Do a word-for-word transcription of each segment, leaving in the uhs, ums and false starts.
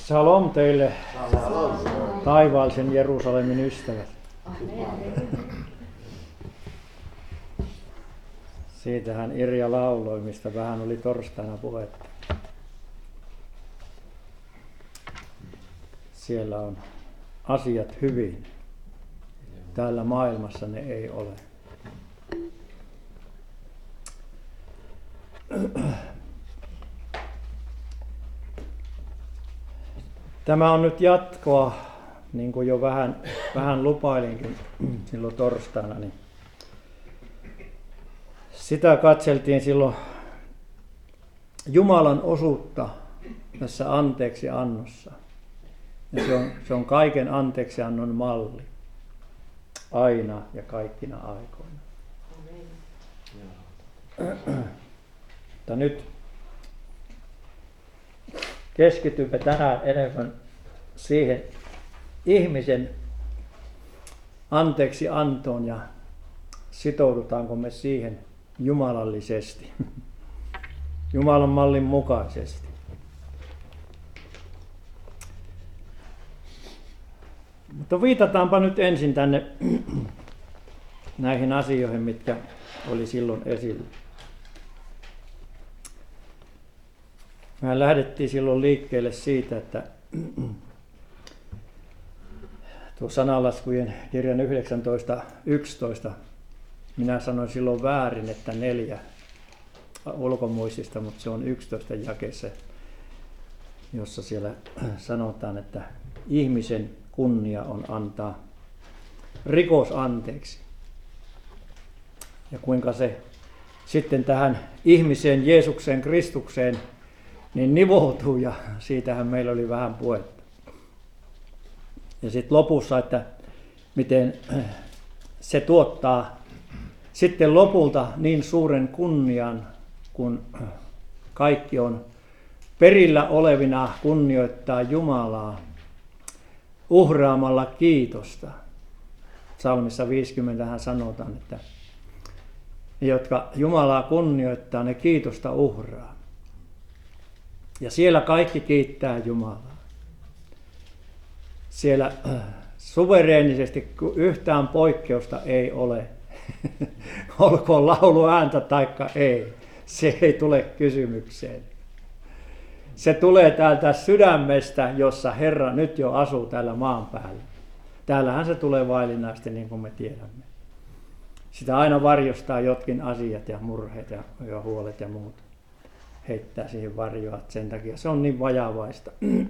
Shalom teille, taivaallisen Jerusalemin ystävät. Siitähän Irja lauloi, mistä vähän oli torstaina puhetta. Siellä on asiat hyvin. Täällä maailmassa ne ei ole. Tämä on nyt jatkoa, niin kuin jo vähän, vähän lupailinkin silloin torstaina. Niin sitä katseltiin silloin Jumalan osuutta tässä anteeksiannossa. Ja se on, se on kaiken anteeksiannon malli. Aina ja kaikkina aikoina. Mutta nyt keskitymme tänään enemmän siihen ihmisen anteeksiantoon ja sitoudutaanko me siihen jumalallisesti, Jumalan mallin mukaisesti. Mutta viitataanpa nyt ensin tänne näihin asioihin, mitkä oli silloin esillä. Mehän lähdettiin silloin liikkeelle siitä, että tuo sananlaskujen kirjan yhdeksäntoista yksitoista, minä sanoin silloin väärin, että neljä ulkomuistista, mutta se on yksitoista jakeessa, jossa siellä sanotaan, että ihmisen kunnia on antaa rikos anteeksi. Ja kuinka se sitten tähän ihmiseen, Jeesukseen, Kristukseen, niin nivoutuu, ja siitähän meillä oli vähän puhetta. Ja sitten lopussa, että miten se tuottaa sitten lopulta niin suuren kunnian, kun kaikki on perillä olevina kunnioittaa Jumalaa uhraamalla kiitosta. Psalmissa viisikymmentä sanotaan, että ne, jotka Jumalaa kunnioittaa, ne kiitosta uhraa. Ja siellä kaikki kiittää Jumalaa. Siellä suvereenisesti yhtään poikkeusta ei ole. Olkoon laulu ääntä taikka ei. Se ei tule kysymykseen. Se tulee täältä sydämestä, jossa Herra nyt jo asuu täällä maan päällä. Täällähän se tulee vaillinaisesti, niin kuin me tiedämme. Sitä aina varjostaa jotkin asiat ja murheet ja, ja huolet ja muut. Heittää siihen varjoa, sen takia se on niin vajavaista.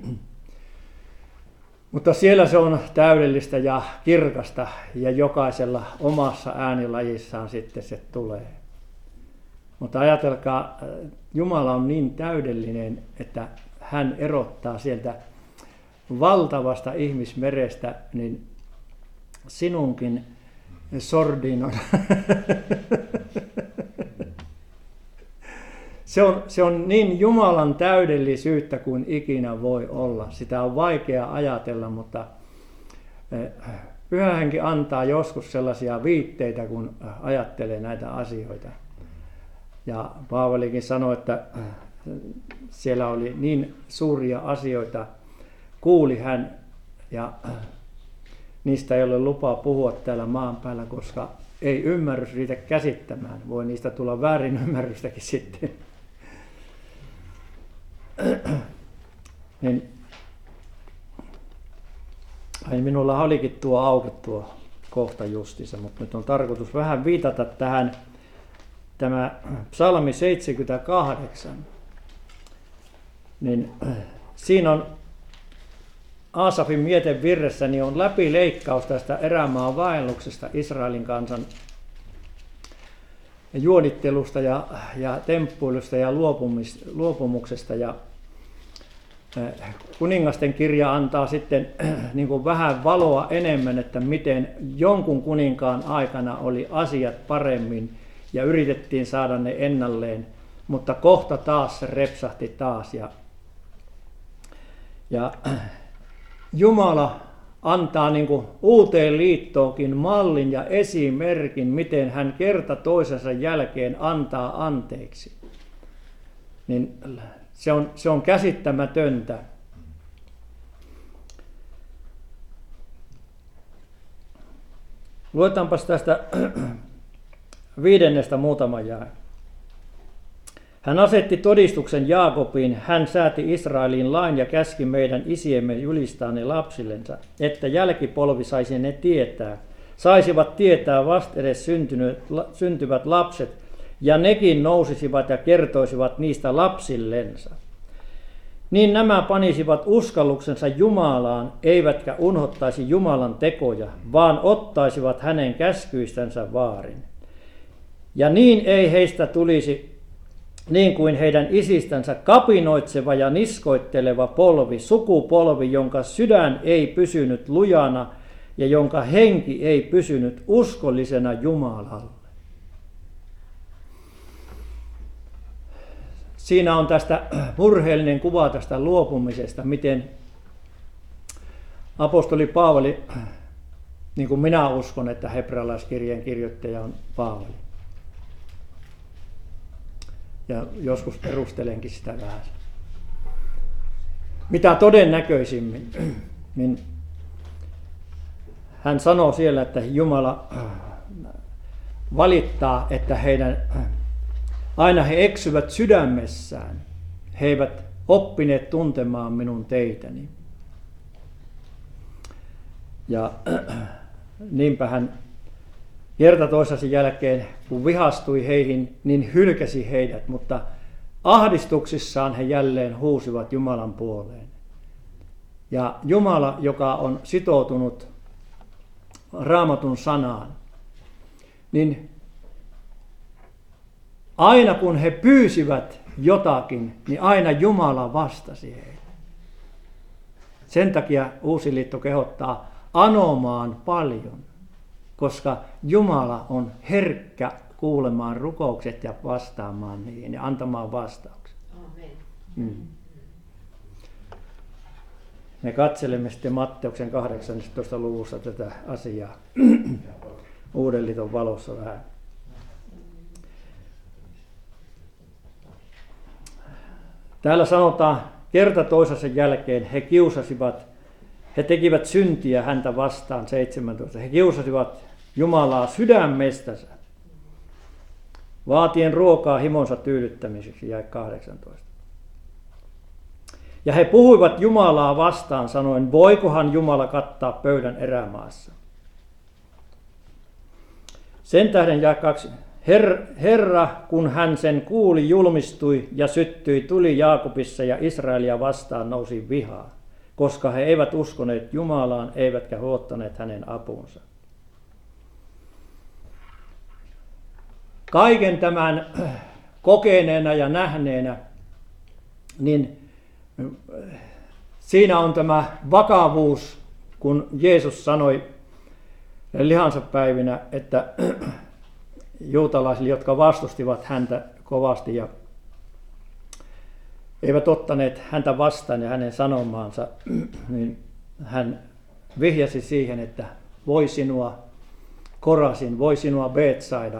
Mutta siellä se on täydellistä ja kirkasta, ja jokaisella omassa äänilajissaan sitten se tulee. Mutta ajatelkaa, Jumala on niin täydellinen, että hän erottaa sieltä valtavasta ihmismerestä niin sinunkin sordinon. Se on, se on niin Jumalan täydellisyyttä kuin ikinä voi olla. Sitä on vaikea ajatella, mutta Pyhä Henki antaa joskus sellaisia viitteitä, kun ajattelee näitä asioita. Ja Paavalikin sanoi, että siellä oli niin suuria asioita, kuuli hän, ja niistä ei ole lupaa puhua täällä maan päällä, koska ei ymmärrys riitä käsittämään. Voi niistä tulla väärin ymmärrystäkin sitten. Niin, ai minulla olikin tuo auki tuo kohta justiinsa, mutta nyt on tarkoitus vähän viitata tähän, tämä psalmi seitsemänkymmentäkahdeksan, niin siinä on Aasafin mietevirressä niin on läpileikkaus tästä erämaan vaelluksesta, Israelin kansan juonittelusta ja, ja temppuilusta ja luopumuksesta. Ja kuningasten kirja antaa sitten niin kuin vähän valoa enemmän, että miten jonkun kuninkaan aikana oli asiat paremmin ja yritettiin saada ne ennalleen, mutta kohta taas se repsahti taas. Ja, ja Jumala antaa niin kuin uuteen liittoonkin mallin ja esimerkin, miten hän kerta toisensa jälkeen antaa anteeksi. Niin se on, se on käsittämätöntä. Luetaanpas tästä viidennestä muutama jae. Hän asetti todistuksen Jaakobiin, hän sääti Israeliin lain ja käski meidän isiemme julistaa ne lapsillensa, että jälkipolvi saisi ne tietää. Saisivat tietää vastedes syntyvät lapset, ja nekin nousisivat ja kertoisivat niistä lapsillensa. Niin nämä panisivat uskalluksensa Jumalaan, eivätkä unhottaisi Jumalan tekoja, vaan ottaisivat hänen käskyistänsä vaarin. Ja niin ei heistä tulisi niin kuin heidän isistänsä kapinoitseva ja niskoitteleva polvi, sukupolvi, jonka sydän ei pysynyt lujana ja jonka henki ei pysynyt uskollisena Jumalalle. Siinä on tästä murheellinen kuva tästä luopumisesta, miten apostoli Paavali, niin kuin minä uskon, että hebrealaiskirjeen kirjoittaja on Paavali. Ja joskus perustelenkin sitä vähän. Mitä todennäköisimmin, niin hän sanoo siellä, että Jumala valittaa, että heidän, aina he eksyvät sydämessään. He eivät oppineet tuntemaan minun teitäni. Ja niinpä hän kerta toisensa jälkeen, kun vihastui heihin, niin hylkäsi heidät, mutta ahdistuksissaan he jälleen huusivat Jumalan puoleen. Ja Jumala, joka on sitoutunut Raamatun sanaan, niin aina kun he pyysivät jotakin, niin aina Jumala vastasi heille. Sen takia Uusi Liitto kehottaa anomaan paljon, koska Jumala on herkkä kuulemaan rukoukset ja vastaamaan niihin ja antamaan vastaukset. Amen. Mm. Me katselemme sitten Matteuksen kahdeksannessatoista luvussa tätä asiaa Uuden Liiton valossa vähän. Täällä sanotaan, kerta toisensa jälkeen he kiusasivat, he tekivät syntiä häntä vastaan seitsemäntoista. He kiusasivat Jumalaa sydämestänsä, vaatien ruokaa himonsa tyydyttämiseksi, jäi kahdeksantoista. Ja he puhuivat Jumalaa vastaan sanoen, voikohan Jumala kattaa pöydän erämaassa. Sen tähden jäi kaksi. Her, Herra, kun hän sen kuuli, julmistui ja syttyi, tuli Jaakobissa ja Israelia vastaan nousi vihaa, koska he eivät uskoneet Jumalaan, eivätkä luottaneet hänen apuunsa. Kaiken tämän kokeneena ja nähneenä, niin siinä on tämä vakavuus, kun Jeesus sanoi lihansa päivinä, että juutalaisille, jotka vastustivat häntä kovasti ja eivät ottaneet häntä vastaan ja hänen sanomaansa, niin hän vihjasi siihen, että voi sinua Korasin, voi sinua Betsaida.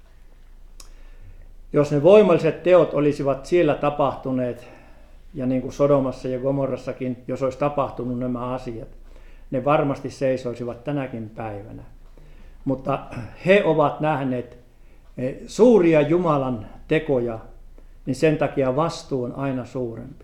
Jos ne voimalliset teot olisivat siellä tapahtuneet, ja niin kuin Sodomassa ja Gomorrassakin, jos olisi tapahtunut nämä asiat, ne varmasti seisoisivat tänäkin päivänä. Mutta he ovat nähneet suuria Jumalan tekoja, niin sen takia vastuu on aina suurempi.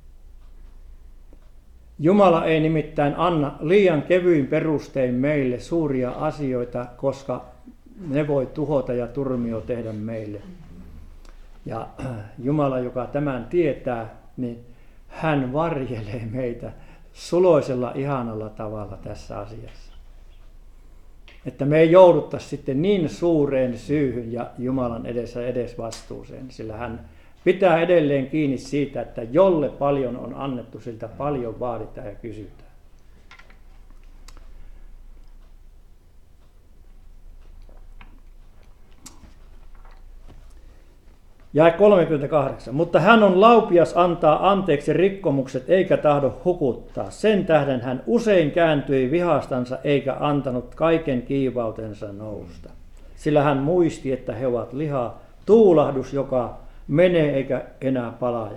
Jumala ei nimittäin anna liian kevyin perustein meille suuria asioita, koska ne voi tuhota ja turmio tehdä meille. Ja Jumala, joka tämän tietää, niin hän varjelee meitä suloisella ihanalla tavalla tässä asiassa. Että me ei jouduttaisi sitten niin suureen syyhyn ja Jumalan edessä edes vastuuseen, sillä hän pitää edelleen kiinni siitä, että jolle paljon on annettu, siltä paljon vaaditaan ja kysytään. Jae kolmekymmentäkahdeksan. Mutta hän on laupias antaa anteeksi rikkomukset eikä tahdo hukuttaa. Sen tähden hän usein kääntyi vihastansa eikä antanut kaiken kiivautensa nousta. Sillä hän muisti, että he ovat lihaa, tuulahdus, joka menee eikä enää palaa.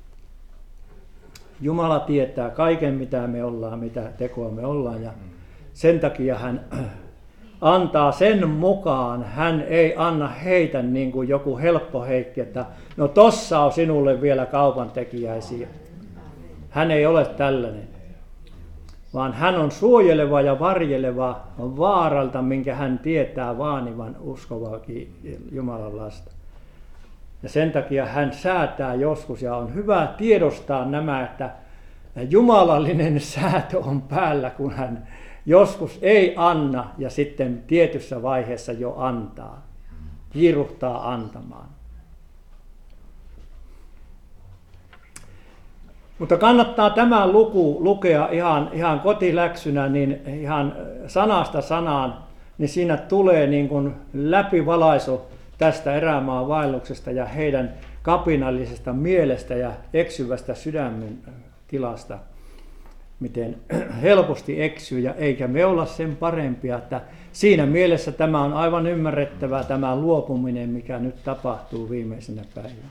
Jumala tietää kaiken, mitä me ollaan, mitä tekoa me ollaan. Ja Sen takia hän antaa sen mukaan, hän ei anna heitä niin kuin joku helppo Heikki, että no tossa on sinulle vielä kaupantekijäisiä. Hän ei ole tällainen, vaan hän on suojeleva ja varjeleva vaaralta, minkä hän tietää vaanivan uskovaakin Jumalan lasta. Ja sen takia hän säätää joskus, ja on hyvä tiedostaa nämä, että jumalallinen säätö on päällä, kun hän joskus ei anna ja sitten tietyssä vaiheessa jo antaa, kiiruhtaa antamaan. Mutta kannattaa tämä luku lukea ihan, ihan kotiläksynä, niin ihan sanasta sanaan, niin siinä tulee niin kuin läpivalaisu tästä erämaan vaelluksesta ja heidän kapinallisesta mielestä ja eksyvästä sydämen tilasta, miten helposti eksyy, ja eikä me olla sen parempia, että siinä mielessä tämä on aivan ymmärrettävää, tämä luopuminen, mikä nyt tapahtuu viimeisenä päivänä.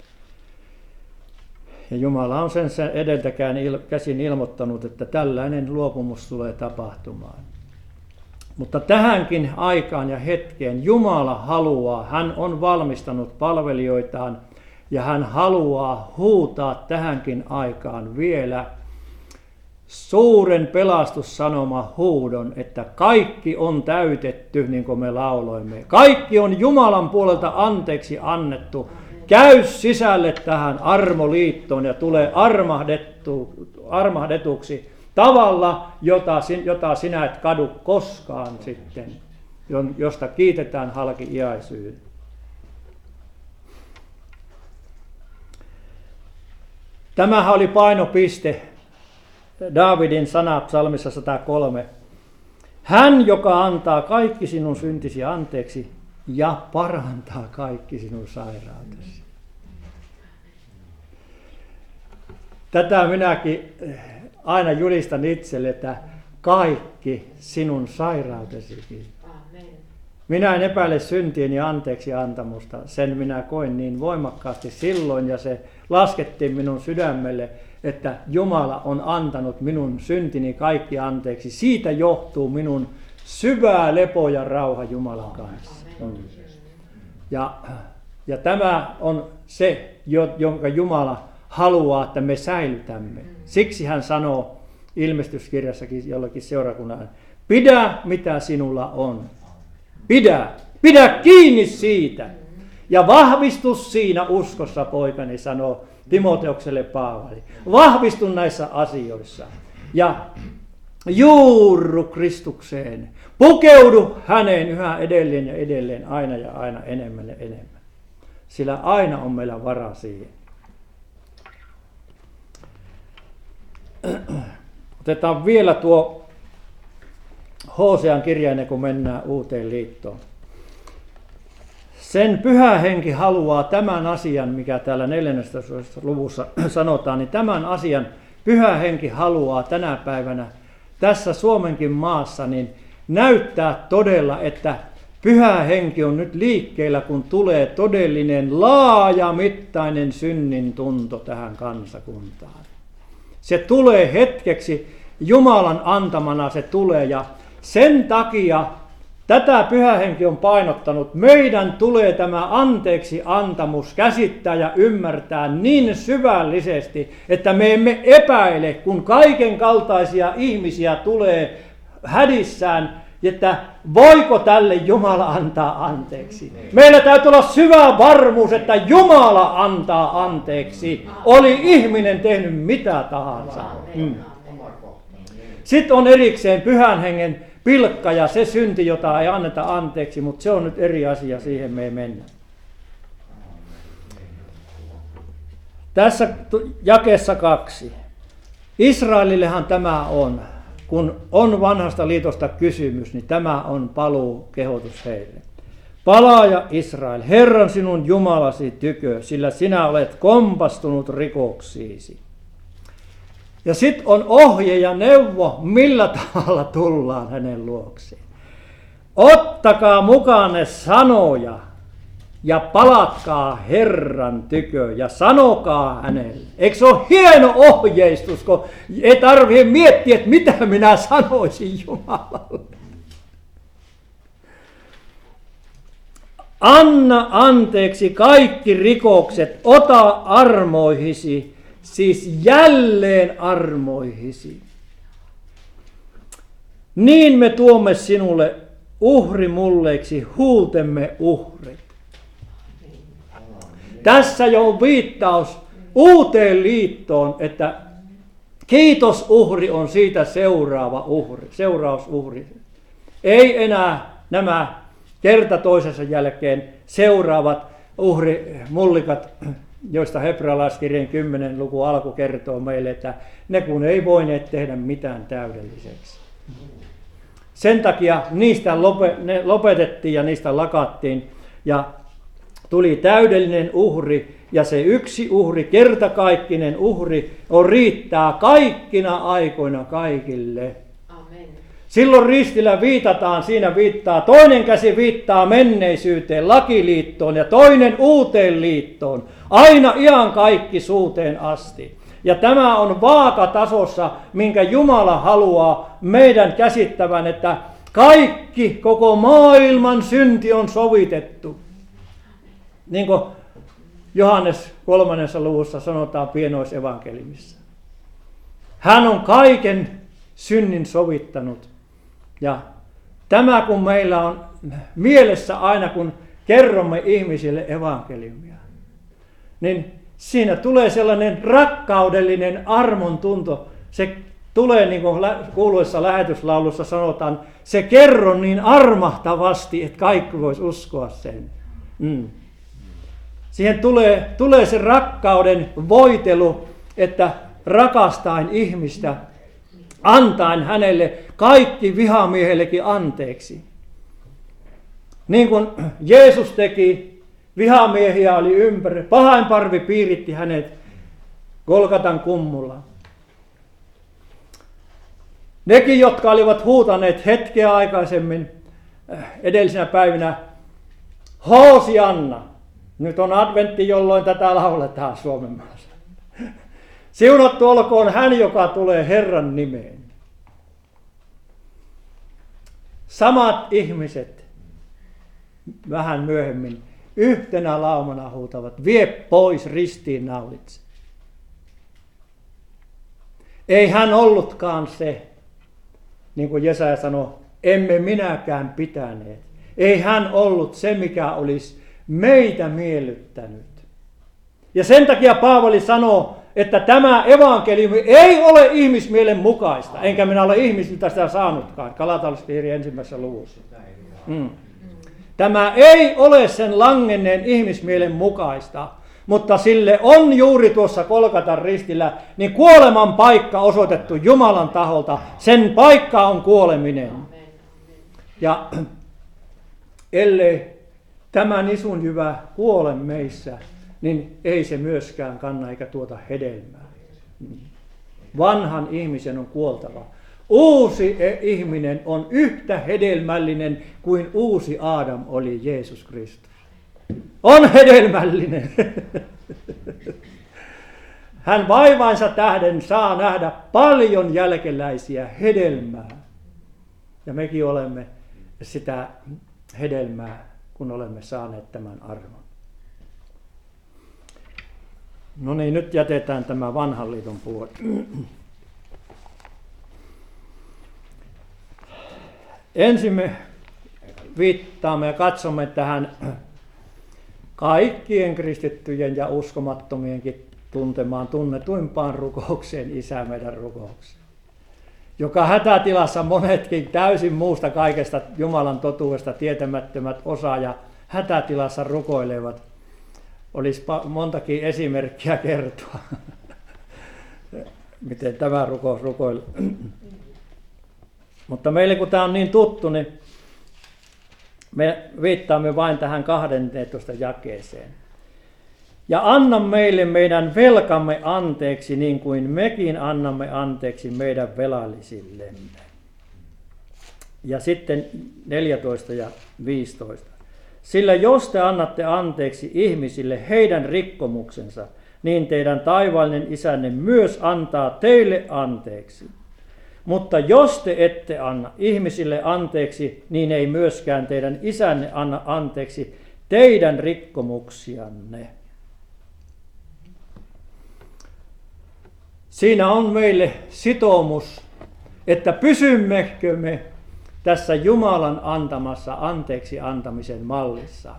Ja Jumala on sen edeltäkään käsin ilmoittanut, että tällainen luopumus tulee tapahtumaan. Mutta tähänkin aikaan ja hetkeen Jumala haluaa, hän on valmistanut palvelijoitaan ja hän haluaa huutaa tähänkin aikaan vielä suuren pelastussanoma huudon, että kaikki on täytetty, niin kuin me lauloimme. Kaikki on Jumalan puolelta anteeksi annettu. Käy sisälle tähän armoliittoon ja tule armahdettu, armahdetuksi tavalla, jota, jota sinä et kadu koskaan sitten, josta kiitetään halki iäisyyden. Tämähän oli painopiste Daavidin sana psalmissa sata kolme. Hän, joka antaa kaikki sinun syntisi anteeksi ja parantaa kaikki sinun sairautesi. Tätä minäkin aina julistan itselle, että kaikki sinun sairautesikin. Minä en epäile syntieni anteeksi antamusta. Sen minä koin niin voimakkaasti silloin, ja se laskettiin minun sydämelle, että Jumala on antanut minun syntini kaikki anteeksi. Siitä johtuu minun syvää lepo ja rauha Jumalan kanssa. Ja, ja tämä on se, jonka Jumala haluaa, että me säilytämme. Siksi hän sanoo ilmestyskirjassakin jollakin seurakunnan, pidä mitä sinulla on. Pidä, pidä kiinni siitä. Ja vahvistu siinä uskossa, poikani, sanoo Timoteukselle Paavali. Vahvistu näissä asioissa. Ja juurru Kristukseen. Pukeudu häneen yhä edelleen ja edelleen, aina ja aina enemmän ja enemmän. Sillä aina on meillä varaa siihen. Otetaan vielä tuo Hosean kirja ennen kuin mennään uuteen liittoon. Sen Pyhä Henki haluaa tämän asian, mikä täällä neljännessä luvussa sanotaan, niin tämän asian Pyhä Henki haluaa tänä päivänä tässä Suomenkin maassa niin näyttää todella, että Pyhä Henki on nyt liikkeellä, kun tulee todellinen laajamittainen synnin tunto tähän kansakuntaan. Se tulee hetkeksi, Jumalan antamana se tulee, ja sen takia tätä Pyhä Henki on painottanut. Meidän tulee tämä anteeksi antamus käsittää ja ymmärtää niin syvällisesti, että me emme epäile, kun kaiken kaltaisia ihmisiä tulee hädissään, että voiko tälle Jumala antaa anteeksi. Meillä täytyy olla syvä varmuus, että Jumala antaa anteeksi. Oli ihminen tehnyt mitä tahansa. Hmm. Sitten on erikseen Pyhän Hengen pilkka ja se synti, jota ei anneta anteeksi, mutta se on nyt eri asia, siihen me ei mennä. Tässä jakeessa kaksi. Israelillehan tämä on, kun on vanhasta liitosta kysymys, niin tämä on paluu kehotus heille. Palaa Israel, Herran sinun Jumalasi tykö, sillä sinä olet kompastunut rikoksiisi. Ja sitten on ohje ja neuvo, millä tavalla tullaan hänen luokseen. Ottakaa mukaanne sanoja, ja palatkaa Herran tykö ja sanokaa hänelle. Eikö se ole hieno ohjeistus, kun ei tarvitse miettiä, että mitä minä sanoisin Jumalalle. Anna anteeksi kaikki rikokset, ota armoihisi, siis jälleen armoihisi. Niin me tuomme sinulle uhrimulleiksi huultemme uhrit. Tässä jo on viittaus uuteen liittoon, että kiitosuhri on siitä seuraava uhri, seurausuhri. Ei enää nämä kerta toisensa jälkeen seuraavat uhrimullikat, joista hebrealaiskirjan kymmenen luku alku kertoo meille, että ne kun ei voineet tehdä mitään täydelliseksi. Sen takia niistä ne lopetettiin ja niistä lakattiin ja tuli täydellinen uhri ja se yksi uhri, kertakaikkinen uhri, on riittää kaikkina aikoina kaikille. Amen. Silloin ristillä viitataan, siinä viittaa, toinen käsi viittaa menneisyyteen, lakiliittoon ja toinen uuteen liittoon, aina iankaikkisuuteen asti. Ja tämä on vaakatasossa, minkä Jumala haluaa meidän käsittävän, että kaikki, koko maailman synti on sovitettu. Niin kuin Johannes kolmannessa luvussa sanotaan pienoisevankeliumissa. Hän on kaiken synnin sovittanut. Ja tämä kun meillä on mielessä aina, kun kerromme ihmisille evankeliumia, niin siinä tulee sellainen rakkaudellinen armon tunto. Se tulee, niin kuin kuuluessa lähetyslaulussa sanotaan, se kerron niin armahtavasti, että kaikki vois uskoa sen. Mm. Siihen tulee, tulee se rakkauden voitelu, että rakastain ihmistä, antaen hänelle kaikki vihamiehellekin anteeksi. Niin kuin Jeesus teki, vihamiehiä oli ympäri, pahainparvi piiritti hänet Golgatan kummulla. Nekin, jotka olivat huutaneet hetkeä aikaisemmin edellisenä päivinä, Hoosianna. Nyt on adventti, jolloin tätä lauletaan Suomen maassa. Siunattu olkoon hän, joka tulee Herran nimeen. Samat ihmiset vähän myöhemmin yhtenä laumana huutavat, vie pois ristiin naulitse. Ei hän ollutkaan se, niin kuin Jesaja sanoi, emme minäkään pitäneet. Ei hän ollut se, mikä olisi meitä miellyttänyt. Ja sen takia Paavali sanoo, että tämä evankeliumi ei ole ihmismielen mukaista, enkä minä ole ihmisiltä sitä saanutkaan, Galatalaskirjan ensimmäisessä luvussa. Mm. Tämä ei ole sen langenneen ihmismielen mukaista, mutta sille on juuri tuossa Golgatan ristillä niin kuoleman paikka osoitettu Jumalan taholta. Sen paikka on kuoleminen. Ja ellei tämä nisunjyvä kuole meissä, niin ei se myöskään kanna eikä tuota hedelmää. Vanhan ihmisen on kuoltava. Uusi ihminen on yhtä hedelmällinen kuin uusi Aadam oli Jeesus Kristus. On hedelmällinen. Hän vaivainsa tähden saa nähdä paljon jälkeläisiä hedelmää. Ja mekin olemme sitä hedelmää, kun olemme saaneet tämän armon. No niin, nyt jätetään tämä vanhan liiton puoli. Ensin me viittaamme ja katsomme tähän kaikkien kristittyjen ja uskomattomienkin tuntemaan tunnetuimpaan rukoukseen, Isä meidän rukoukseen, joka hätätilassa monetkin täysin muusta kaikesta Jumalan totuudesta tietämättömät osaa ja hätätilassa rukoilevat. Olisi montakin esimerkkiä kertoa, miten tämä rukous rukoilee. Mutta meille kun tämä on niin tuttu, niin me viittaamme vain tähän kahdenteentoista jakeeseen. Ja anna meille meidän velkamme anteeksi, niin kuin mekin annamme anteeksi meidän velallisillemme. Ja sitten neljätoista ja viisitoista. Sillä jos te annatte anteeksi ihmisille heidän rikkomuksensa, niin teidän taivaallinen isänne myös antaa teille anteeksi. Mutta jos te ette anna ihmisille anteeksi, niin ei myöskään teidän isänne anna anteeksi teidän rikkomuksianne. Siinä on meille sitoumus, että pysymmekö me tässä Jumalan antamassa anteeksi antamisen mallissa.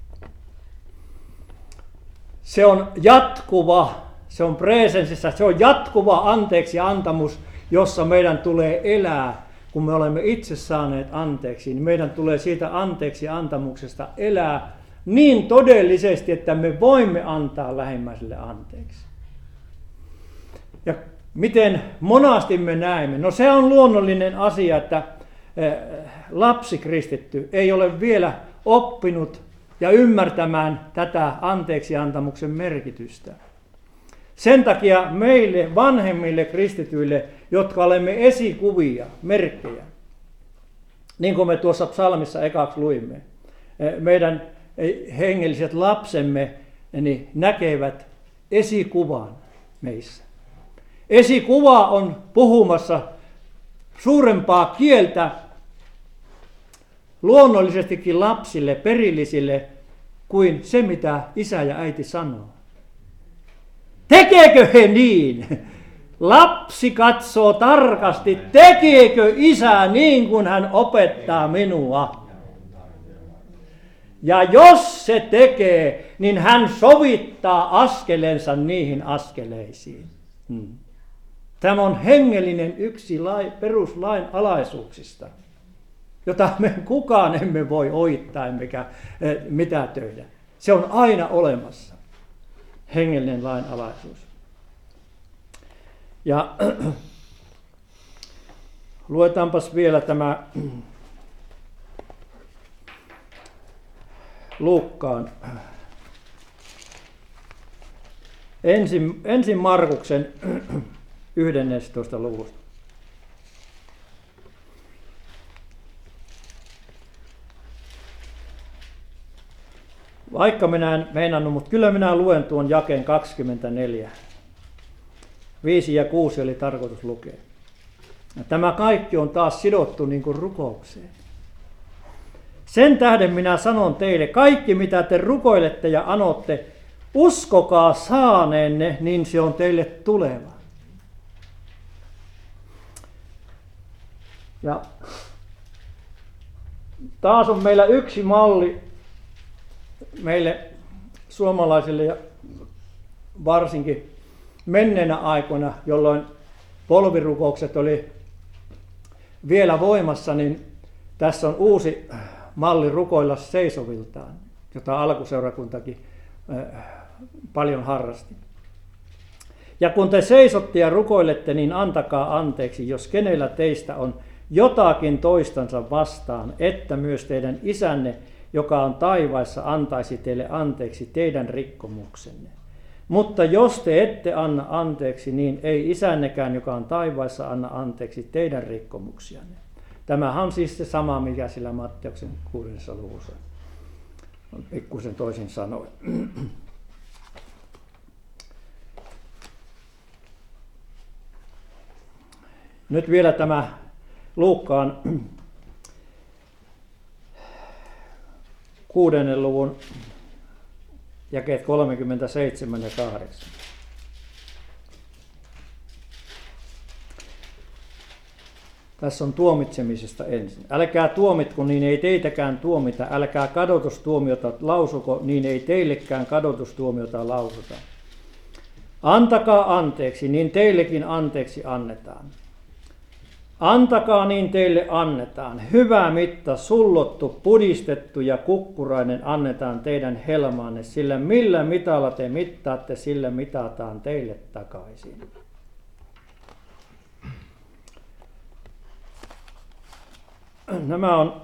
Se on jatkuva, se on presensissä, se on jatkuva anteeksi antamus, jossa meidän tulee elää, kun me olemme itse saaneet anteeksi, niin meidän tulee siitä anteeksi antamuksesta elää niin todellisesti, että me voimme antaa lähimmäiselle anteeksi. Ja miten monasti me näemme? No se on luonnollinen asia, että lapsikristitty ei ole vielä oppinut ja ymmärtämään tätä anteeksiantamuksen merkitystä. Sen takia meille vanhemmille kristityille, jotka olemme esikuvia, merkkejä, niin kuin me tuossa psalmissa ekaksi luimme, meidän hengelliset lapsemme niin näkevät esikuvan meissä. Esikuva on puhumassa suurempaa kieltä luonnollisestikin lapsille, perillisille, kuin se, mitä isä ja äiti sanoo. Tekeekö he niin? Lapsi katsoo tarkasti, tekeekö isä niin kuin hän opettaa minua. Ja jos se tekee, niin hän sovittaa askelensa niihin askeleisiin. Hmm. Tämä on hengellinen yksi lai, peruslain alaisuuksista, jota me kukaan emme voi ohittaa emmekä eh, mitätöidä. Se on aina olemassa, hengellinen lain alaisuus. Ja luetaanpas vielä tämä Luukkaan ensin, ensin Markuksen yhdestoista luvusta. Vaikka minä en meinannut, mutta kyllä minä luen tuon jakeen kaksikymmentäneljä. viisi ja kuusi oli tarkoitus lukea. Ja tämä kaikki on taas sidottu niin kuin rukoukseen. Sen tähden minä sanon teille, kaikki mitä te rukoilette ja anotte, uskokaa saaneenne, niin se on teille tuleva. Ja taas on meillä yksi malli meille suomalaisille ja varsinkin menneenä aikoina, jolloin polvirukoukset oli vielä voimassa, niin tässä on uusi malli rukoilla seisoviltaan, jota alkuseurakuntakin paljon harrasti. Ja kun te seisotte ja rukoilette, niin antakaa anteeksi, jos kenellä teistä on jotakin toistansa vastaan, että myös teidän isänne, joka on taivaissa, antaisi teille anteeksi teidän rikkomuksenne. Mutta jos te ette anna anteeksi, niin ei isännekään, joka on taivaissa, anna anteeksi teidän rikkomuksianne. Tämähän on siis se sama, mikä sillä Matteuksen kuudennessa luvussa on pikkusen toisin sanoen. Nyt vielä tämä Luukkaan kuudennen luvun jakeet kolmekymmentäseitsemän ja kahdeksan. Tässä on tuomitsemisesta ensin. Älkää tuomitko, niin ei teitäkään tuomita. Älkää kadotustuomiota lausuko, niin ei teillekään kadotustuomiota lausuta. Antakaa anteeksi, niin teillekin anteeksi annetaan. Antakaa, niin teille annetaan. Hyvä mitta, sullottu, pudistettu ja kukkurainen annetaan teidän helmaanne, sillä millä mitalla te mittaatte, sillä mitataan teille takaisin. Nämä on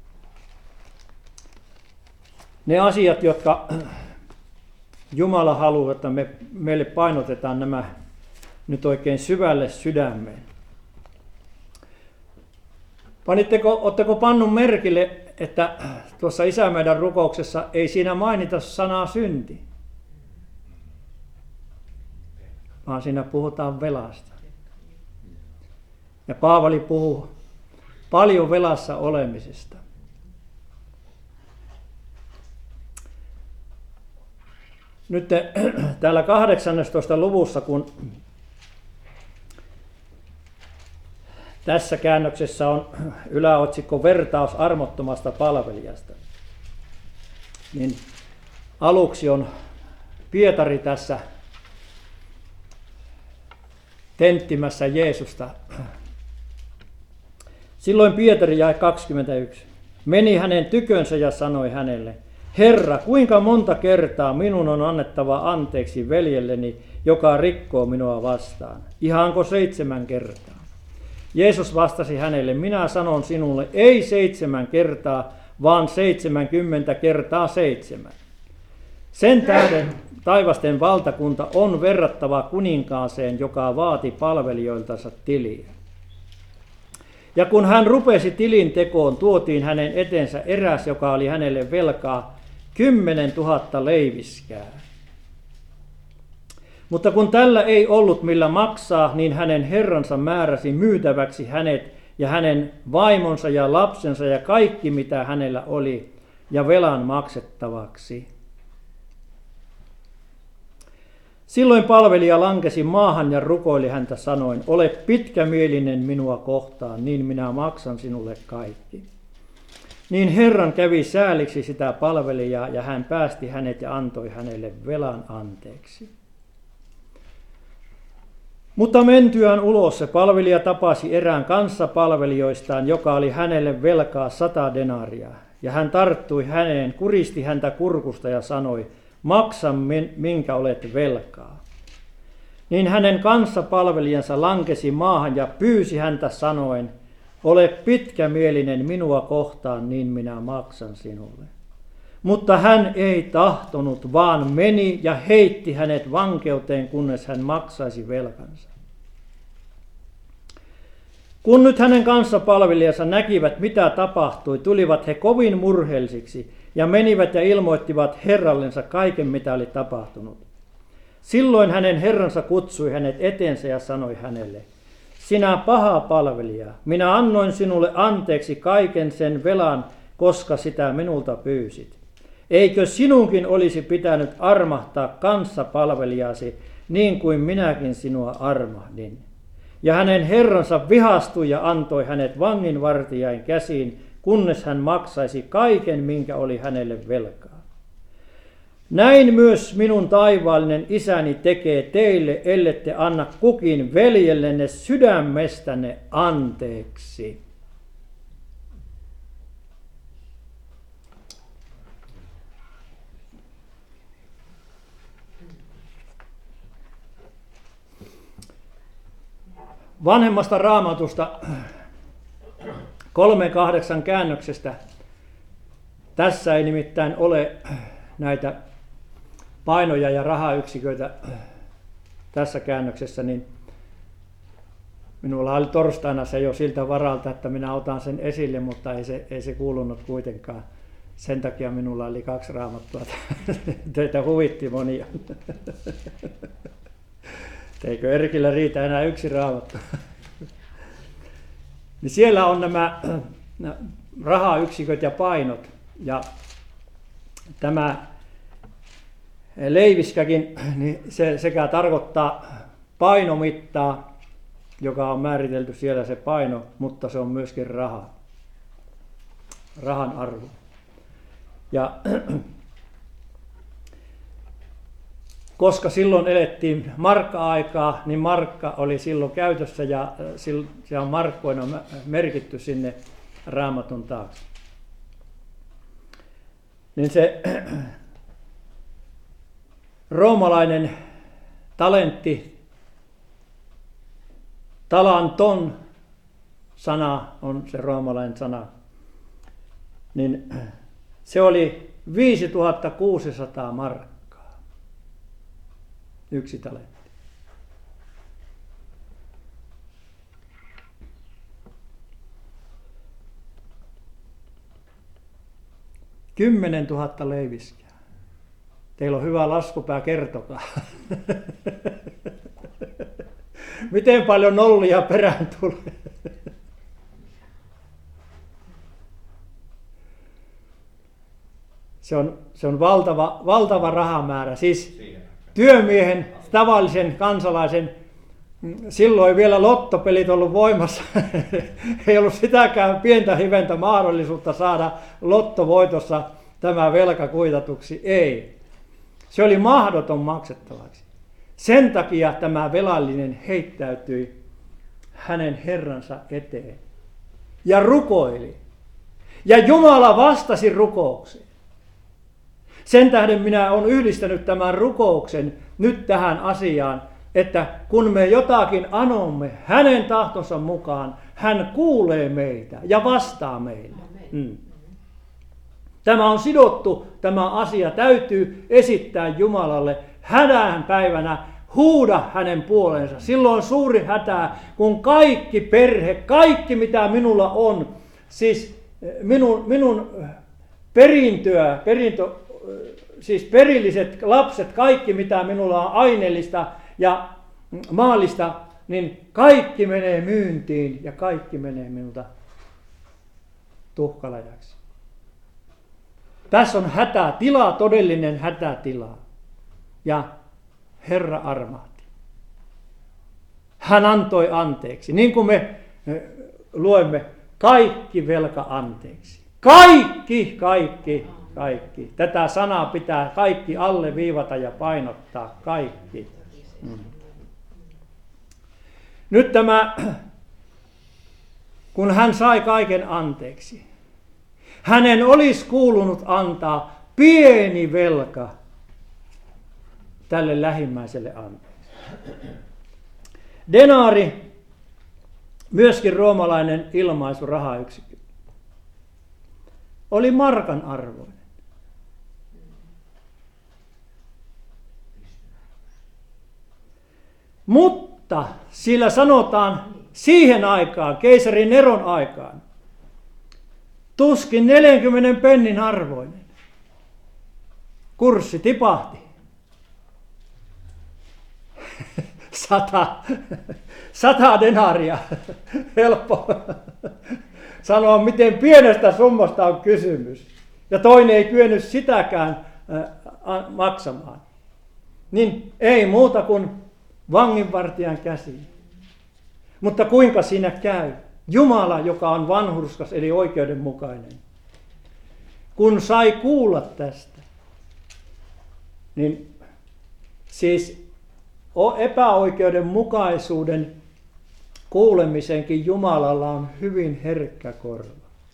ne asiat, jotka Jumala haluaa, että me, meille painotetaan nämä nyt oikein syvälle sydämeen. Panitteko, ootteko pannut merkille että tuossa Isä meidän rukouksessa ei siinä mainita sanaa synti, vaan siinä puhutaan velasta. Ja Paavali puhuu paljon velassa olemisesta. Nyt täällä kahdeksannessatoista luvussa, kun tässä käännöksessä on yläotsikko vertaus armottomasta palvelijasta, niin aluksi on Pietari tässä tenttimässä Jeesusta. Silloin Pietari jae kaksikymmentäyksi. Meni hänen tykönsä ja sanoi hänelle, Herra, kuinka monta kertaa minun on annettava anteeksi veljelleni, joka rikkoo minua vastaan? Ihanko seitsemän kertaa? Jeesus vastasi hänelle, minä sanon sinulle, ei seitsemän kertaa, vaan seitsemänkymmentä kertaa seitsemän. Sen tähden taivasten valtakunta on verrattava kuninkaaseen, joka vaati palvelijoiltansa tiliä. Ja kun hän rupesi tilin tekoon, tuotiin hänen etensä eräs, joka oli hänelle velkaa kymmenen tuhatta leiviskää. Mutta kun tällä ei ollut millä maksaa, niin hänen herransa määräsi myytäväksi hänet ja hänen vaimonsa ja lapsensa ja kaikki mitä hänellä oli ja velan maksettavaksi. Silloin palvelija lankesi maahan ja rukoili häntä sanoen, ole pitkämielinen minua kohtaan, niin minä maksan sinulle kaikki. Niin Herran kävi sääliksi sitä palvelijaa ja hän päästi hänet ja antoi hänelle velan anteeksi. Mutta mentyään ulos se palvelija tapasi erään kanssapalvelijoistaan, joka oli hänelle velkaa sata denaria. Ja hän tarttui häneen, kuristi häntä kurkusta ja sanoi, maksa minkä olet velkaa. Niin hänen kanssapalvelijansa lankesi maahan ja pyysi häntä sanoen, ole pitkämielinen minua kohtaan, niin minä maksan sinulle. Mutta hän ei tahtonut, vaan meni ja heitti hänet vankeuteen, kunnes hän maksaisi velkansa. Kun nyt hänen kanssapalvelijansa näkivät, mitä tapahtui, tulivat he kovin murheellisiksi ja menivät ja ilmoittivat herrallensa kaiken, mitä oli tapahtunut. Silloin hänen herransa kutsui hänet eteensä ja sanoi hänelle, sinä paha palvelija, minä annoin sinulle anteeksi kaiken sen velan, koska sitä minulta pyysit. Eikö sinunkin olisi pitänyt armahtaa kanssapalvelijasi niin kuin minäkin sinua armahdin? Ja hänen herransa vihastui ja antoi hänet vanginvartijain käsiin, kunnes hän maksaisi kaiken, minkä oli hänelle velkaa. Näin myös minun taivaallinen isäni tekee teille, ellette anna kukin veljellenne sydämestänne anteeksi. Vanhemmasta Raamatusta kolme kahdeksan käännöksestä. Tässä ei nimittäin ole näitä painoja ja rahayksiköitä tässä käännöksessä, niin minulla oli torstaina se jo siltä varalta, että minä otan sen esille, mutta ei se, ei se kuulunut kuitenkaan. Sen takia minulla oli kaksi raamattua. Teitä huvitti monia. Eikö Erkillä riitä enää yksi raamattu? Niin siellä on nämä rahayksiköt ja painot. Ja tämä leiviskäkin, niin se sekä tarkoittaa painomittaa, joka on määritelty siellä se paino, mutta se on myöskin raha. Rahan arvo. Ja koska silloin elettiin markka-aikaa, niin markka oli silloin käytössä ja se on markkoina merkitty sinne Raamatun taakse. Niin se roomalainen talentti, talanton sana on se roomalainen sana, niin se oli viisituhatta kuusisataa markkaa. Yksi talentti. Kymmenen tuhatta leiviskää. Teillä on hyvä laskupää, kertokaa. Miten paljon nollia perään tulee? Se on, se on valtava, valtava rahamäärä. Siis työmiehen, tavallisen kansalaisen, silloin vielä lottopelit ollut voimassa. Ei ollut sitäkään pientä hiventä mahdollisuutta saada lottovoitossa tämä velka kuitatuksi. Ei. Se oli mahdoton maksettavaksi. Sen takia tämä velallinen heittäytyi hänen herransa eteen ja rukoili. Ja Jumala vastasi rukoukseen. Sen tähden minä olen yhdistänyt tämän rukouksen nyt tähän asiaan, että kun me jotakin anomme hänen tahtonsa mukaan, hän kuulee meitä ja vastaa meille. Mm. Tämä on sidottu, tämä asia täytyy esittää Jumalalle hädän päivänä, huuda hänen puoleensa. Silloin on suuri hätä, kun kaikki perhe, kaikki mitä minulla on, siis minun, minun perintöä, perintö, siis perilliset lapset, kaikki mitä minulla on aineellista ja maallista, niin kaikki menee myyntiin ja kaikki menee minulta tuhkalajaksi. Tässä on hätätila, todellinen hätätila. Ja Herra armahti. Hän antoi anteeksi. Niin kuin me luemme, kaikki velka anteeksi. Kaikki, kaikki, kaikki. Tätä sanaa pitää kaikki alleviivata ja painottaa. Kaikki. Mm. Nyt tämä, kun hän sai kaiken anteeksi, hänen olisi kuulunut antaa pieni velka tälle lähimmäiselle anteeksi. Denaari, myöskin roomalainen ilmaisu rahayksikkö, oli markan arvoinen. Mutta sillä sanotaan siihen aikaan, keisari Neron aikaan, tuskin neljänkymmenen pennin arvoinen. Kurssi tipahti. Sata, sata denaria. Helppo sanoa, miten pienestä summasta on kysymys. Ja toinen ei kyennyt sitäkään maksamaan. Niin ei muuta kuin vanginvartijan käsiin. Mutta kuinka siinä käy? Jumala, joka on vanhurskas eli oikeudenmukainen, kun sai kuulla tästä, niin siis epäoikeudenmukaisuuden kuulemisenkin Jumalalla on hyvin herkkä korva.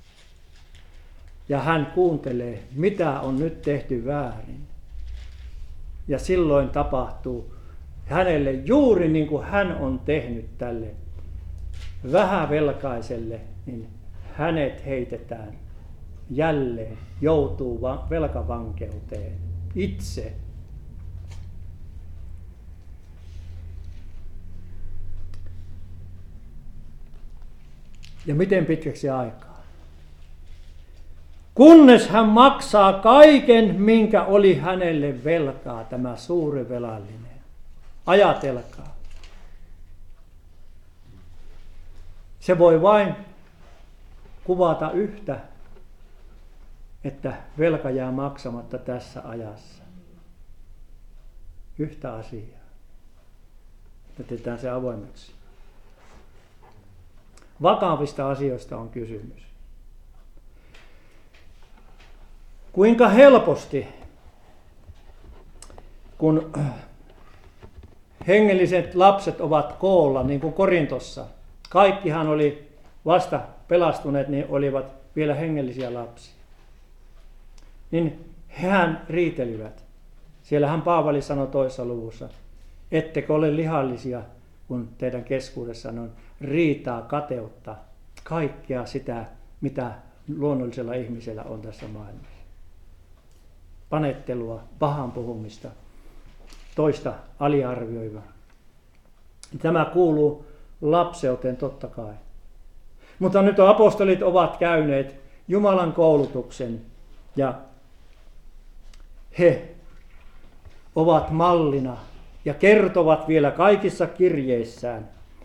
Ja hän kuuntelee, mitä on nyt tehty väärin. Ja silloin tapahtuu hänelle juuri niin kuin hän on tehnyt tälle vähävelkaiselle, niin hänet heitetään jälleen, joutuu velkavankeuteen itse. Ja miten pitkäksi aikaa? Kunnes hän maksaa kaiken, minkä oli hänelle velkaa, tämä suuri velallinen. Ajatelkaa. Se voi vain kuvata yhtä, että velka jää maksamatta tässä ajassa. Yhtä asiaa. Jätetään se avoimeksi. Vakavista asioista on kysymys. Kuinka helposti, kun hengelliset lapset ovat koolla, niin kuin Korintossa, kaikkihan oli vasta pelastuneet, niin olivat vielä hengellisiä lapsia. Niin hehän riitelivät. Siellähän Paavali sanoi toisessa luvussa, ettekö ole lihallisia, kun teidän keskuudessanne on riitaa, kateutta, kaikkea sitä, mitä luonnollisella ihmisellä on tässä maailmassa. Panettelua, pahan puhumista, toista aliarvioiva. Tämä kuuluu lapseuteen totta kai. Mutta nyt apostolit ovat käyneet Jumalan koulutuksen ja he ovat mallina ja kertovat vielä kaikissa kirjeissään.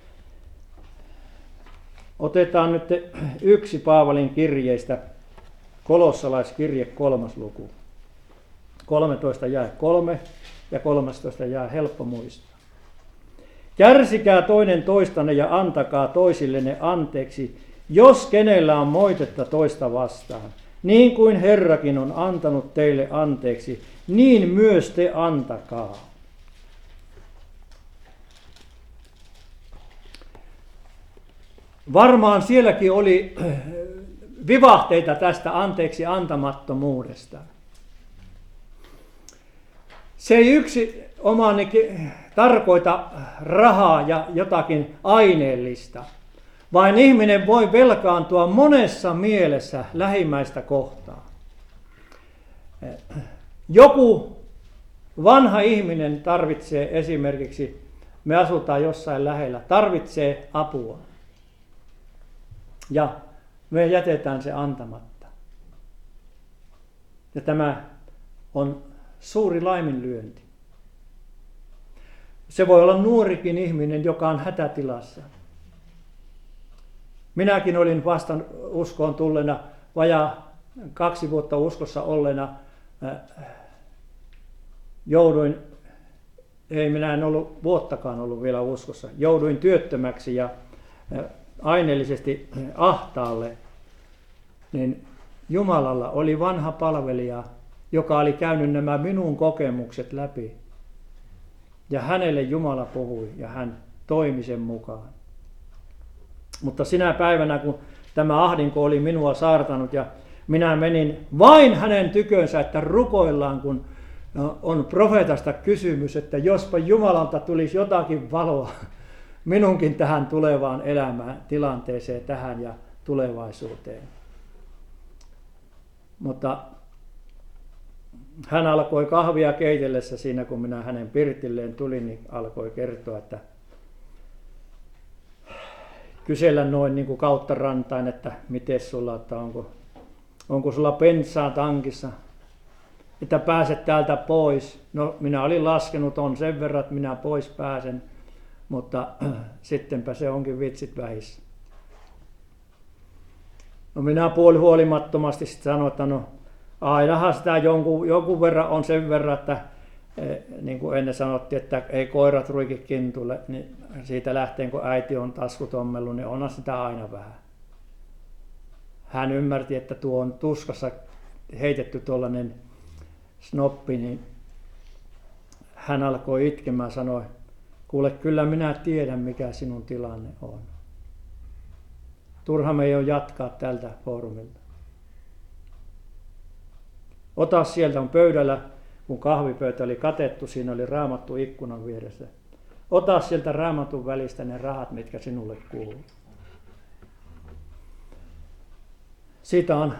Otetaan nyt yksi Paavalin kirjeistä, kolossalaiskirje kolmas luku. kolmetoista jae kolme ja kolmetoista jae helppo muistaa. Kärsikää toinen toistanne ja antakaa toisillenne anteeksi, jos kenellä on moitetta toista vastaan. Niin kuin Herrakin on antanut teille anteeksi, niin myös te antakaa. Varmaan sielläkin oli vivahteita tästä anteeksi antamattomuudesta. Se ei yksi omani tarkoita rahaa ja jotakin aineellista, vaan ihminen voi velkaantua monessa mielessä lähimmäistä kohtaan. Joku vanha ihminen tarvitsee esimerkiksi, me asutaan jossain lähellä, tarvitsee apua. Ja me jätetään se antamatta. Ja tämä on suuri laiminlyönti. Se voi olla nuorikin ihminen, joka on hätätilassa. Minäkin olin vasta uskoon tulleena, vajaa kaksi vuotta uskossa olleena, jouduin, ei minä en ollut vuottakaan ollut vielä uskossa, jouduin työttömäksi ja aineellisesti ahtaalle, niin Jumalalla oli vanha palvelija, joka oli käynyt nämä minun kokemukset läpi. Ja hänelle Jumala puhui ja hän toimi sen mukaan. Mutta sinä päivänä, kun tämä ahdinko oli minua saartanut ja minä menin vain hänen tykönsä, että rukoillaan, kun on profeetasta kysymys, että jospa Jumalalta tulisi jotakin valoa minunkin tähän tulevaan elämään, tilanteeseen, tähän ja tulevaisuuteen. Mutta hän alkoi kahvia keitellessä siinä, kun minä hänen pirtilleen tulin, niin alkoi kertoa, että kysellä noin niin kuin kautta rantain, että miten sulla, että onko, onko sulla bensaa tankissa, että pääset täältä pois. No minä olin laskenut, on sen verran, että minä pois pääsen, mutta sittenpä se onkin vitsit vähissä. No minä puolihuolimattomasti sitten sanoin, että no ainahan sitä jonkun, jonkun verran on sen verran, että niin kuin ennen sanottiin, että ei koirat ruiki kintulle, niin siitä lähtien kun äiti on taskut ommellut, niin onhan sitä aina vähän. Hän ymmärti, että tuo on tuskassa heitetty tuollainen snoppi, niin hän alkoi itkemään ja sanoi, kuule kyllä minä tiedän mikä sinun tilanne on. Turha me ei ole jatkaa tältä foorumilta. Ota sieltä on pöydällä, kun kahvipöytä oli katettu, siinä oli Raamattu ikkunan vieressä. Ota sieltä Raamatun välistä ne rahat, mitkä sinulle kuuluu. Siitä on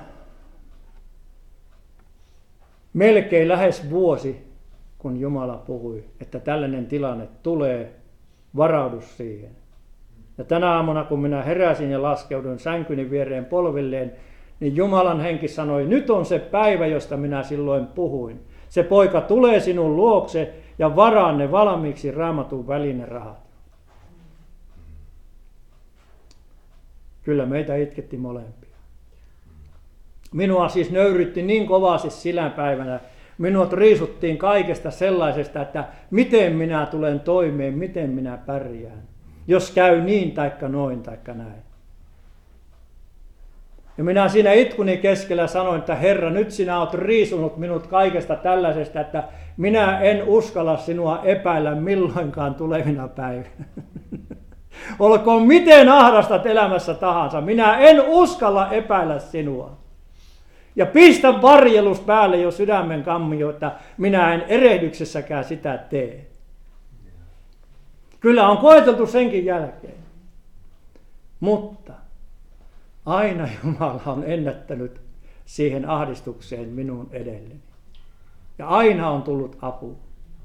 melkein lähes vuosi, kun Jumala puhui, että tällainen tilanne tulee, varaudu siihen. Ja tänä aamuna, kun minä heräsin ja laskeuduin sänkyni viereen polvilleen, niin Jumalan henki sanoi, nyt on se päivä, josta minä silloin puhuin. Se poika tulee sinun luokse ja varaa ne valmiiksi Raamatun välinen rahat. Kyllä meitä itketti molempia. Minua siis nöyrytti niin kovasti sillä päivänä. Minut riisuttiin kaikesta sellaisesta, että miten minä tulen toimeen, miten minä pärjään. Jos käy niin taikka noin taikka näin. Ja minä siinä itkuni keskellä sanoin, että Herra, nyt sinä olet riisunut minut kaikesta tällaisesta, että minä en uskalla sinua epäillä milloinkaan tulevina päivinä. Olkoon miten ahdastat elämässä tahansa, minä en uskalla epäillä sinua. Ja pistä varjelus päälle jo sydämen kammio, että minä en erehdyksessäkään sitä tee. Kyllä on koeteltu senkin jälkeen. Mutta aina Jumala on ennättänyt siihen ahdistukseen minun edelleni. Ja aina on tullut apu.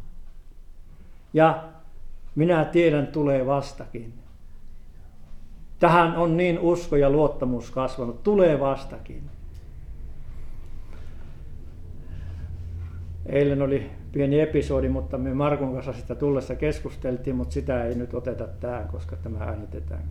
Ja minä tiedän, tulee vastakin. Tähän on niin usko ja luottamus kasvanut. Tulee vastakin. eilen oli pieni episodi, mutta me Markun kanssa sitä tullessa keskusteltiin, mutta sitä ei nyt oteta tähän, koska tämä äänitetään.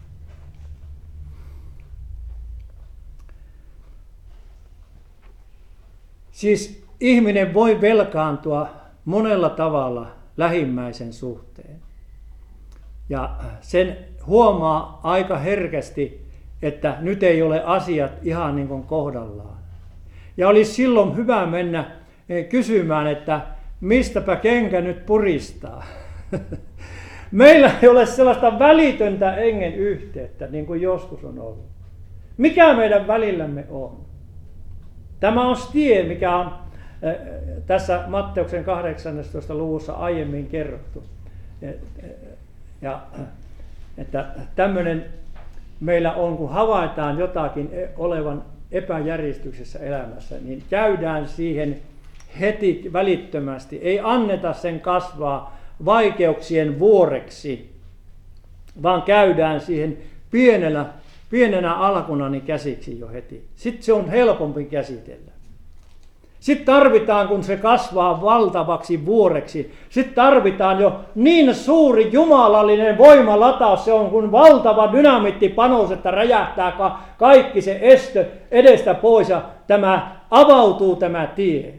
Siis ihminen voi velkaantua monella tavalla lähimmäisen suhteen. Ja sen huomaa aika herkästi, että nyt ei ole asiat ihan niin kuin kohdallaan. Ja olisi silloin hyvä mennä kysymään, että mistäpä kenkä nyt puristaa. Meillä ei ole sellaista välitöntä hengen yhteyttä, niin kuin joskus on ollut. Mikä meidän välillämme on? Tämä on tie, mikä on tässä Matteuksen kahdeksannessatoista luvussa aiemmin kerrottu. Ja että tämmöinen meillä on, kun havaitaan jotakin olevan epäjärjestyksessä elämässä, niin käydään siihen heti välittömästi. Ei anneta sen kasvaa vaikeuksien vuoreksi, vaan käydään siihen pienenä, pienenä alkunani käsiksi jo heti. Sitten se on helpompi käsitellä. Sitten tarvitaan, kun se kasvaa valtavaksi vuoreksi, sitten tarvitaan jo niin suuri jumalallinen voimalataus, se on kuin valtava dynamiittipanos, että räjähtää kaikki se estö edestä pois ja tämä avautuu tämä tie.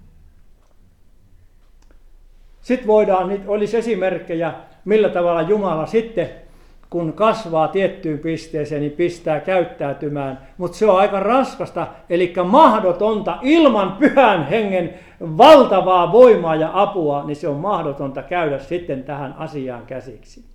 Sitten voidaan, nyt olisi esimerkkejä, millä tavalla Jumala sitten, kun kasvaa tiettyyn pisteeseen, niin pistää käyttäytymään. Mutta se on aika raskasta, eli mahdotonta ilman pyhän hengen valtavaa voimaa ja apua, niin se on mahdotonta käydä sitten tähän asiaan käsiksi.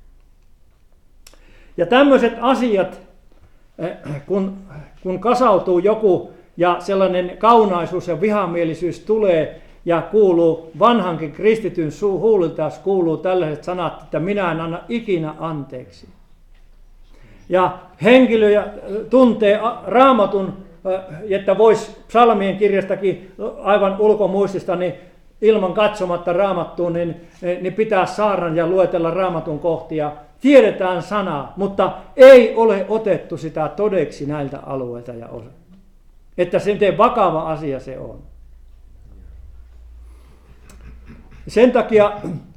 Ja tämmöiset asiat, kun, kun kasautuu joku ja sellainen kaunaisuus ja vihamielisyys tulee, ja kuuluu vanhankin kristityn huulilta, kuuluu tällaiset sanat, että minä en anna ikinä anteeksi. Ja henkilö tuntee Raamatun, että voisi psalmien kirjastakin aivan ulkomuistista, niin ilman katsomatta Raamattuun, niin, niin pitää saarnan ja luetella Raamatun kohtia. Tiedetään sanaa, mutta ei ole otettu sitä todeksi näiltä alueilta ja osa. Että se miten vakava asia se on. Sen takia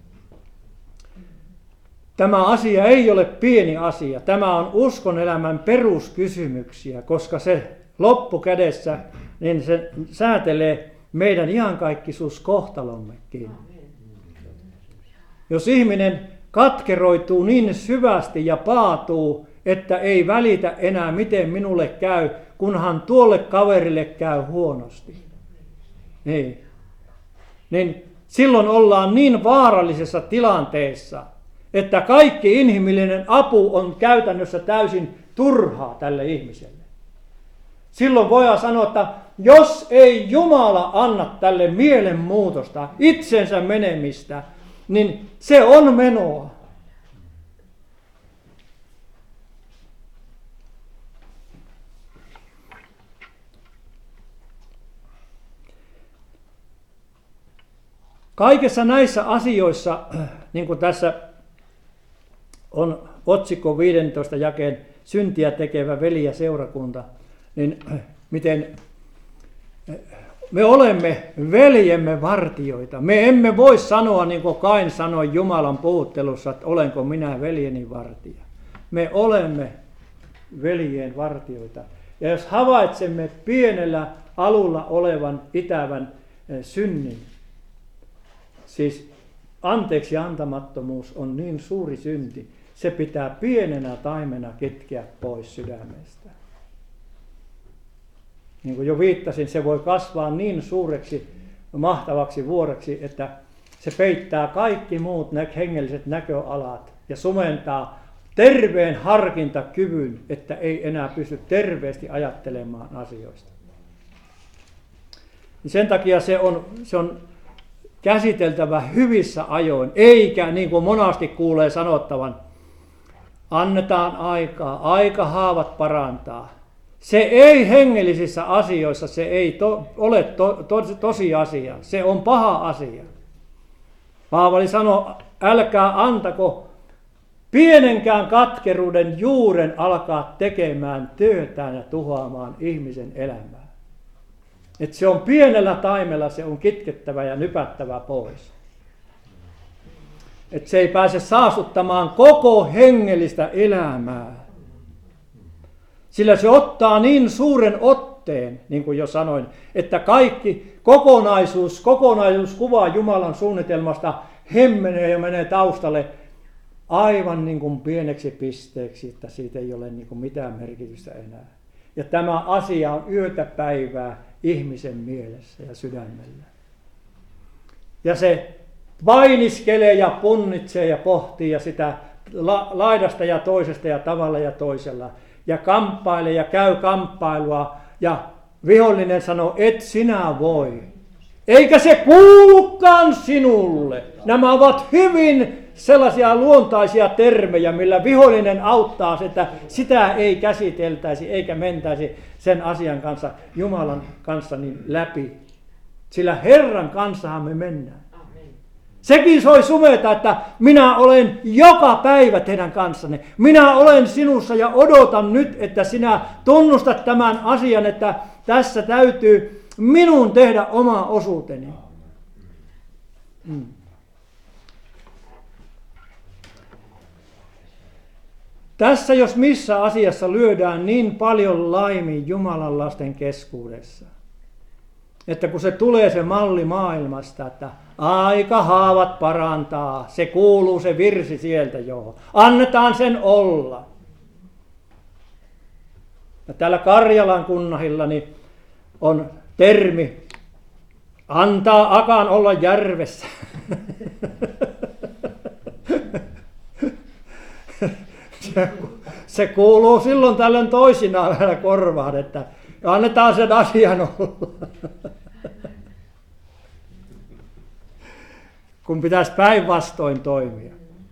tämä asia ei ole pieni asia. Tämä on uskonelämän peruskysymyksiä, koska se loppukädessä niin se säätelee meidän iankaikkisuuskohtalommekin. Jos ihminen katkeroituu niin syvästi ja paatuu, että ei välitä enää miten minulle käy, kunhan tuolle kaverille käy huonosti. Niin. Niin silloin ollaan niin vaarallisessa tilanteessa, että kaikki inhimillinen apu on käytännössä täysin turhaa tälle ihmiselle. Silloin voidaan sanoa, että jos ei Jumala anna tälle mielenmuutosta, itsensä menemistä, niin se on menoa. Kaikessa näissä asioissa, niin kuin tässä on otsikko viidentoista jakeen syntiä tekevä veli ja seurakunta, niin miten me olemme veljemme vartijoita. Me emme voi sanoa, niin kuin Kain sanoi Jumalan puhuttelussa, että olenko minä veljeni vartija. Me olemme veljen vartijoita. Ja jos havaitsemme pienellä alulla olevan itävän synnin, siis anteeksi antamattomuus on niin suuri synti, se pitää pienenä taimena kitkeä pois sydämestä. Niin kuin jo viittasin, se voi kasvaa niin suureksi, mahtavaksi vuoreksi, että se peittää kaikki muut hengelliset näköalat ja sumentaa terveen harkintakyvyn, että ei enää pysty terveesti ajattelemaan asioista. Sen takia se on, se on käsiteltävä hyvissä ajoin, eikä niin kuin monasti kuulee sanottavan, annetaan aikaa, aika haavat parantaa. Se ei hengellisissä asioissa, se ei to, ole to, to, tosiasia, se on paha asia. Paavali sanoi, älkää antako pienenkään katkeruuden juuren alkaa tekemään työtään ja tuhoamaan ihmisen elämää. Että se on pienellä taimella, se on kitkettävä ja nypättävä pois. Että se ei pääse saastuttamaan koko hengellistä elämää. Sillä se ottaa niin suuren otteen, niin kuin jo sanoin, että kaikki kokonaisuus, kokonaisuus kuvaa Jumalan suunnitelmasta hemmenee ja menee taustalle aivan niin kuin pieneksi pisteeksi, että siitä ei ole niin kuin mitään merkitystä enää. Ja tämä asia on yötä päivää ihmisen mielessä ja sydämellä. Ja se painiskelee ja punnitsee ja pohtii ja sitä la- laidasta ja toisesta ja tavalla ja toisella. Ja kamppailee ja käy kamppailua ja vihollinen sanoo, et sinä voi. Eikä se kuulukaan sinulle. Nämä ovat hyvin sellaisia luontaisia termejä, millä vihollinen auttaa, että sitä ei käsiteltäisi eikä mentäisi sen asian kanssa, Jumalan kanssa niin läpi. Sillä Herran kanssahan me mennään. Sekin soi sumeta, että minä olen joka päivä teidän kanssanne. Minä olen sinussa ja odotan nyt, että sinä tunnustat tämän asian, että tässä täytyy minun tehdä oma osuuteni. Mm. Tässä jos missä asiassa lyödään niin paljon laimin Jumalan lasten keskuudessa, että kun se tulee se malli maailmasta, että aika haavat parantaa, se kuuluu se virsi sieltä jo, annetaan sen olla. Ja täällä Karjalan kunnahilla niin on termi, antaa akan olla järvessä. Se, se kuuluu silloin tällöin toisinaan vielä korvaan, että annetaan sen asian olla. Kun pitäisi päinvastoin toimia.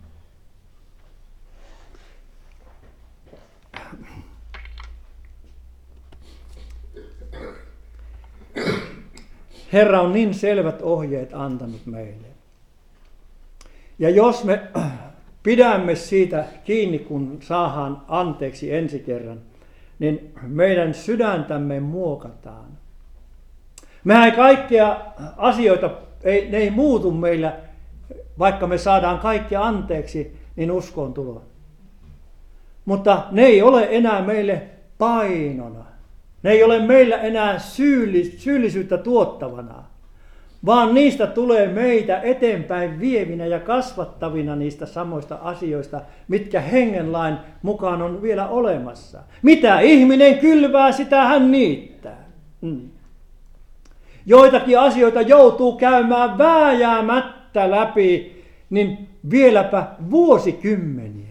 Herra on niin selvät ohjeet antanut meille. Ja jos me pidämme siitä kiinni, kun saadaan anteeksi ensi kerran, niin meidän sydäntämme muokataan. Mehän ei kaikkia asioita, ei, ne ei muutu meillä, vaikka me saadaan kaikki anteeksi, niin uskoon tuloa. Mutta ne ei ole enää meille painona. Ne ei ole meillä enää syyllis- syyllisyyttä tuottavana, vaan niistä tulee meitä eteenpäin vievinä ja kasvattavina niistä samoista asioista, mitkä hengenlain mukaan on vielä olemassa. Mitä ihminen kylvää, sitä hän niittää. Hmm. Joitakin asioita joutuu käymään vääjäämättä läpi, niin vieläpä vuosikymmeniä.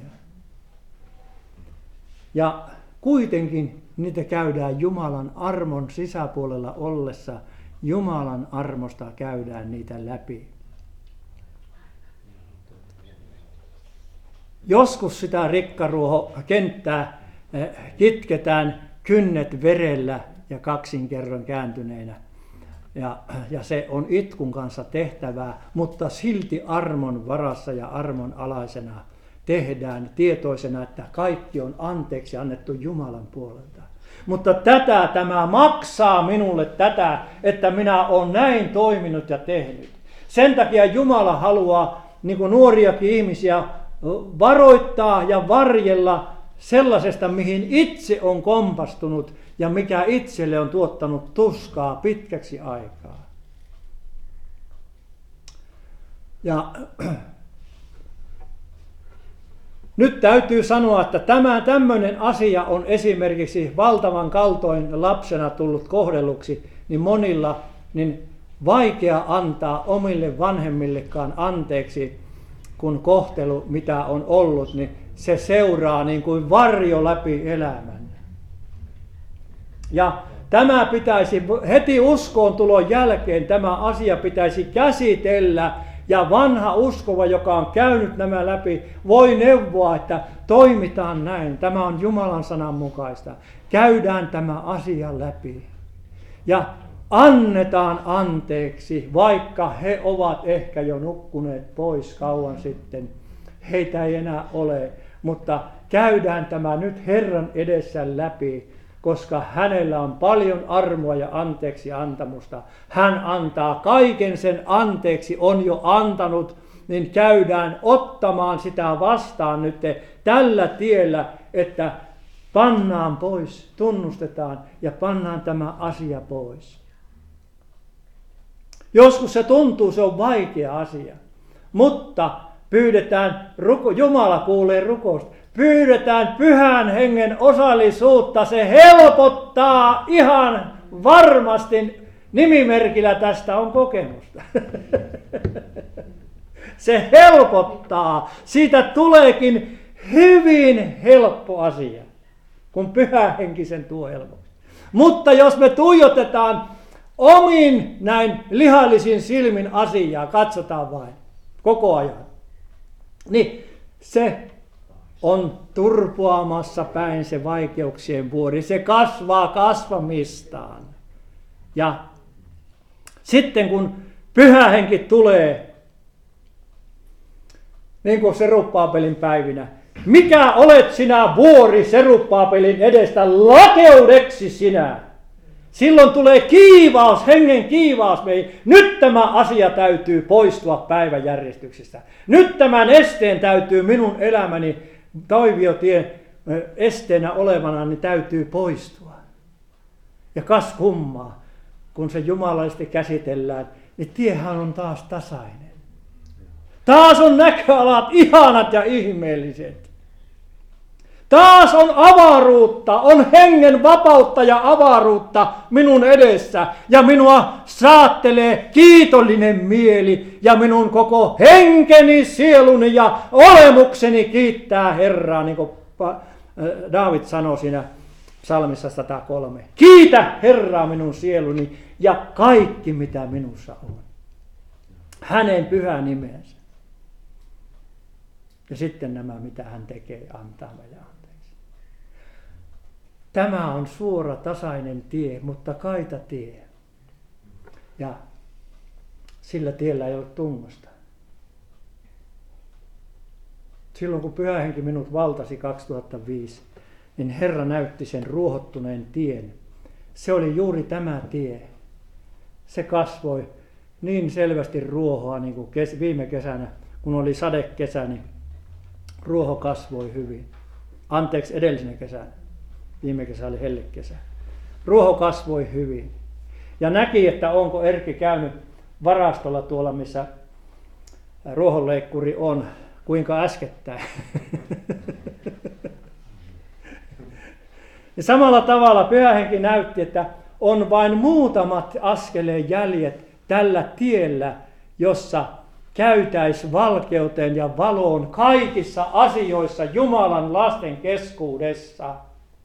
Ja kuitenkin niitä käydään Jumalan armon sisäpuolella ollessa. Jumalan armosta käydään niitä läpi. Joskus sitä rikkaruohokenttää kitketään kynnet verellä ja kaksin kerran kääntyneinä. Ja, ja se on itkun kanssa tehtävää, mutta silti armon varassa ja armon alaisena tehdään tietoisena, että kaikki on anteeksi annettu Jumalan puolelta. Mutta tätä tämä maksaa minulle tätä, että minä olen näin toiminut ja tehnyt. Sen takia Jumala haluaa niin kuin nuoriakin ihmisiä varoittaa ja varjella sellaisesta, mihin itse on kompastunut ja mikä itselle on tuottanut tuskaa pitkäksi aikaa. Ja nyt täytyy sanoa, että tämä tämmöinen asia on esimerkiksi valtavan kaltoin lapsena tullut kohdelluksi, niin monilla niin vaikea antaa omille vanhemmillekaan anteeksi, kun kohtelu, mitä on ollut, niin se seuraa niin kuin varjo läpi elämän. Ja tämä pitäisi heti uskoon tulon jälkeen, tämä asia pitäisi käsitellä. Ja vanha uskova, joka on käynyt nämä läpi, voi neuvoa, että toimitaan näin. Tämä on Jumalan sanan mukaista. Käydään tämä asia läpi. Ja annetaan anteeksi, vaikka he ovat ehkä jo nukkuneet pois kauan sitten. Heitä ei enää ole, mutta käydään tämä nyt Herran edessä läpi. koska hänellä on paljon armoa ja anteeksi antamusta. Hän antaa kaiken sen anteeksi, on jo antanut, niin käydään ottamaan sitä vastaan nyt tällä tiellä, että pannaan pois, tunnustetaan ja pannaan tämä asia pois. Joskus se tuntuu, se on vaikea asia, mutta pyydetään, Jumala kuulee rukousta, pyydetään Pyhän Hengen osallisuutta, se helpottaa ihan varmasti, nimimerkillä tästä on kokemusta. Se helpottaa, siitä tuleekin hyvin helppo asia, kun Pyhä Henki sen tuo helpoksi. Mutta jos me tuijotetaan omin näin lihallisin silmin asiaa, katsotaan vain koko ajan, niin se on turpoamassa päin se vaikeuksien vuori. Se kasvaa kasvamistaan. Ja sitten kun Pyhä Henki tulee, niin kuin Serubbaabelin päivinä, mikä olet sinä vuori Serubbaabelin edestä lakeudeksi sinä? Silloin tulee kiivaus, hengen kiivaus meihin. Nyt tämä asia täytyy poistua päiväjärjestyksestä. Nyt tämän esteen täytyy minun elämäni toiviotien esteenä olevana, niin täytyy poistua. Ja kas kummaa, kun se jumalaisesti käsitellään, niin tiehän on taas tasainen. Taas on näköalat ihanat ja ihmeelliset. Taas on avaruutta, on hengen vapautta ja avaruutta minun edessä. Ja minua saattelee kiitollinen mieli ja minun koko henkeni, sieluni ja olemukseni kiittää Herraa, niin kuin Daavid sanoi siinä psalmissa sata kolme. Kiitä Herraa minun sieluni ja kaikki mitä minussa on. Hänen pyhä nimensä. Ja sitten nämä, mitä hän tekee, antaa meille anteeksi. Tämä on suora, tasainen tie, mutta kaita tie. Ja sillä tiellä ei ole tungosta. Silloin kun Pyhä Henki minut valtasi kaksituhattaviisi, niin Herra näytti sen ruohottuneen tien. Se oli juuri tämä tie. Se kasvoi niin selvästi ruohoa, niin kuin kes- viime kesänä, kun oli sadekesä, niin ruoho kasvoi hyvin. Anteeksi, edellisenä kesänä. Viime kesä oli hellekesä. Ruoho kasvoi hyvin. Ja näki, että onko Erkki käynyt varastolla tuolla, missä ruohonleikkuri on, kuinka äskettäin. Ja samalla tavalla Pyhä Henki näytti, että on vain muutamat askeleen jäljet tällä tiellä, jossa käytäis valkeuteen ja valoon kaikissa asioissa Jumalan lasten keskuudessa.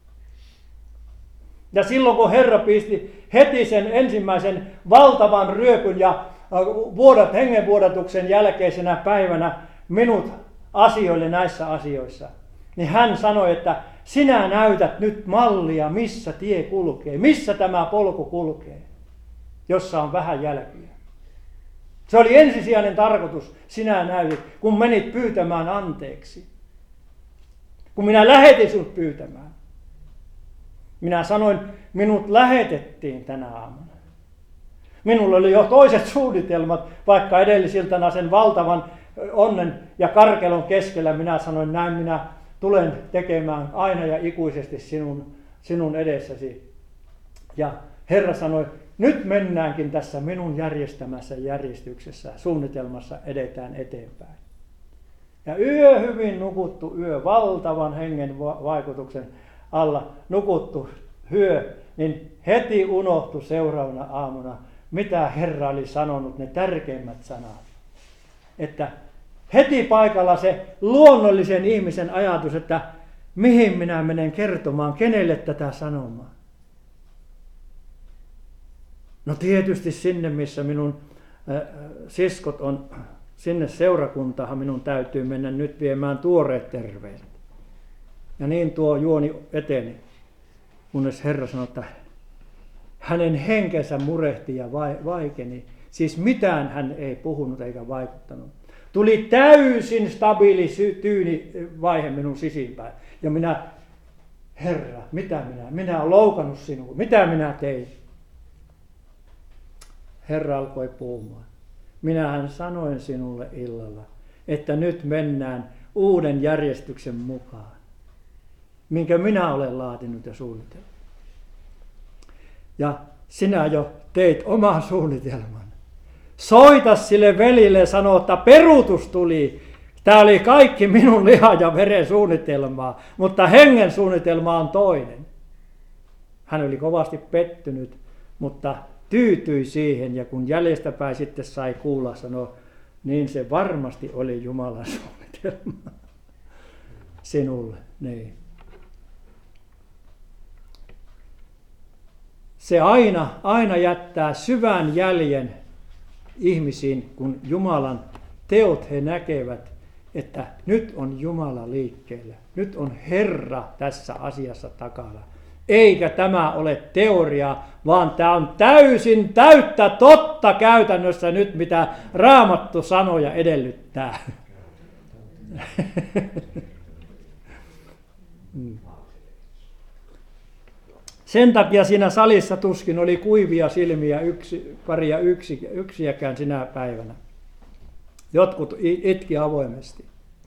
Ja silloin kun Herra pisti heti sen ensimmäisen valtavan ryöpyn ja vuodat, hengenvuodatuksen jälkeisenä päivänä minut asioille näissä asioissa, niin hän sanoi, että sinä näytät nyt mallia, missä tie kulkee, missä tämä polku kulkee, jossa on vähän jälkiä. Se oli ensisijainen tarkoitus, sinä näytit, kun menit pyytämään anteeksi. Kun minä lähetin sinut pyytämään. Minä sanoin, minut lähetettiin tänä aamuna. Minulla oli jo toiset suunnitelmat, vaikka edellisiltana sen valtavan onnen ja karkelon keskellä minä sanoin, näin minä tulen tekemään aina ja ikuisesti sinun, sinun edessäsi. Ja Herra sanoi, nyt mennäänkin tässä minun järjestämässä järjestyksessä, suunnitelmassa edetään eteenpäin. Ja yö hyvin nukuttu yö, valtavan hengen vaikutuksen alla nukuttu yö, niin heti unohtui seuraavana aamuna, mitä Herra oli sanonut, ne tärkeimmät sanat. Että heti paikalla se luonnollisen ihmisen ajatus, että mihin minä menen kertomaan, kenelle tätä sanomaan. No tietysti sinne, missä minun äh, siskot on, sinne seurakuntahan minun täytyy mennä nyt viemään tuoreet terveiset. Ja niin tuo juoni eteni, kunnes Herra sanoi, että hänen henkensä murehti ja vaikeni. Siis mitään hän ei puhunut eikä vaikuttanut. Tuli täysin stabiili tyyni vaihe minun sisimpään. Ja minä Herra, mitä minä? Minä olen loukannut sinua. Mitä minä tein? Herra alkoi puhumaan. Minähän sanoin sinulle illalla, että nyt mennään uuden järjestyksen mukaan, minkä minä olen laatinut ja suunnitellut. Ja sinä jo teit oman suunnitelman. Soita sille velille ja sano, että peruutus tuli. Tämä oli kaikki minun liha ja veren suunnitelmaa, mutta hengen suunnitelma on toinen. Hän oli kovasti pettynyt, mutta tyytyi siihen, ja kun jäljestäpäin sitten sai kuulla, sanoi, niin se varmasti oli Jumalan suunnitelma sinulle. Niin. Se aina, aina jättää syvän jäljen ihmisiin, kun Jumalan teot he näkevät, että nyt on Jumala liikkeellä, nyt on Herra tässä asiassa takana. Eikä tämä ole teoria, vaan tämä on täysin täyttä totta käytännössä nyt, mitä Raamattu sanoja edellyttää. Sen takia siinä salissa tuskin oli kuivia silmiä yksi, paria yksi, yksiäkään sinä päivänä. Jotkut itki avoimesti.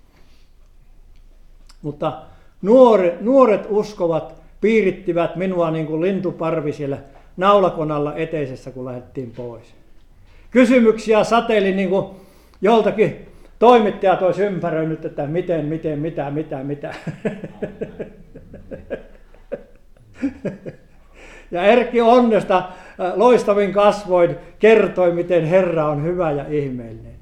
Mutta nuoret, nuoret uskovat piirittivät minua niin kuin lintuparvi siellä naulakonalla eteisessä, kun lähdettiin pois. Kysymyksiä sateili niin kuin joltakin toimittajat olisi ympäröinyt, että miten, miten, mitä, mitä, mitä. Ja Erkki Onnesta loistavin kasvoin kertoi, miten Herra on hyvä ja ihmeellinen.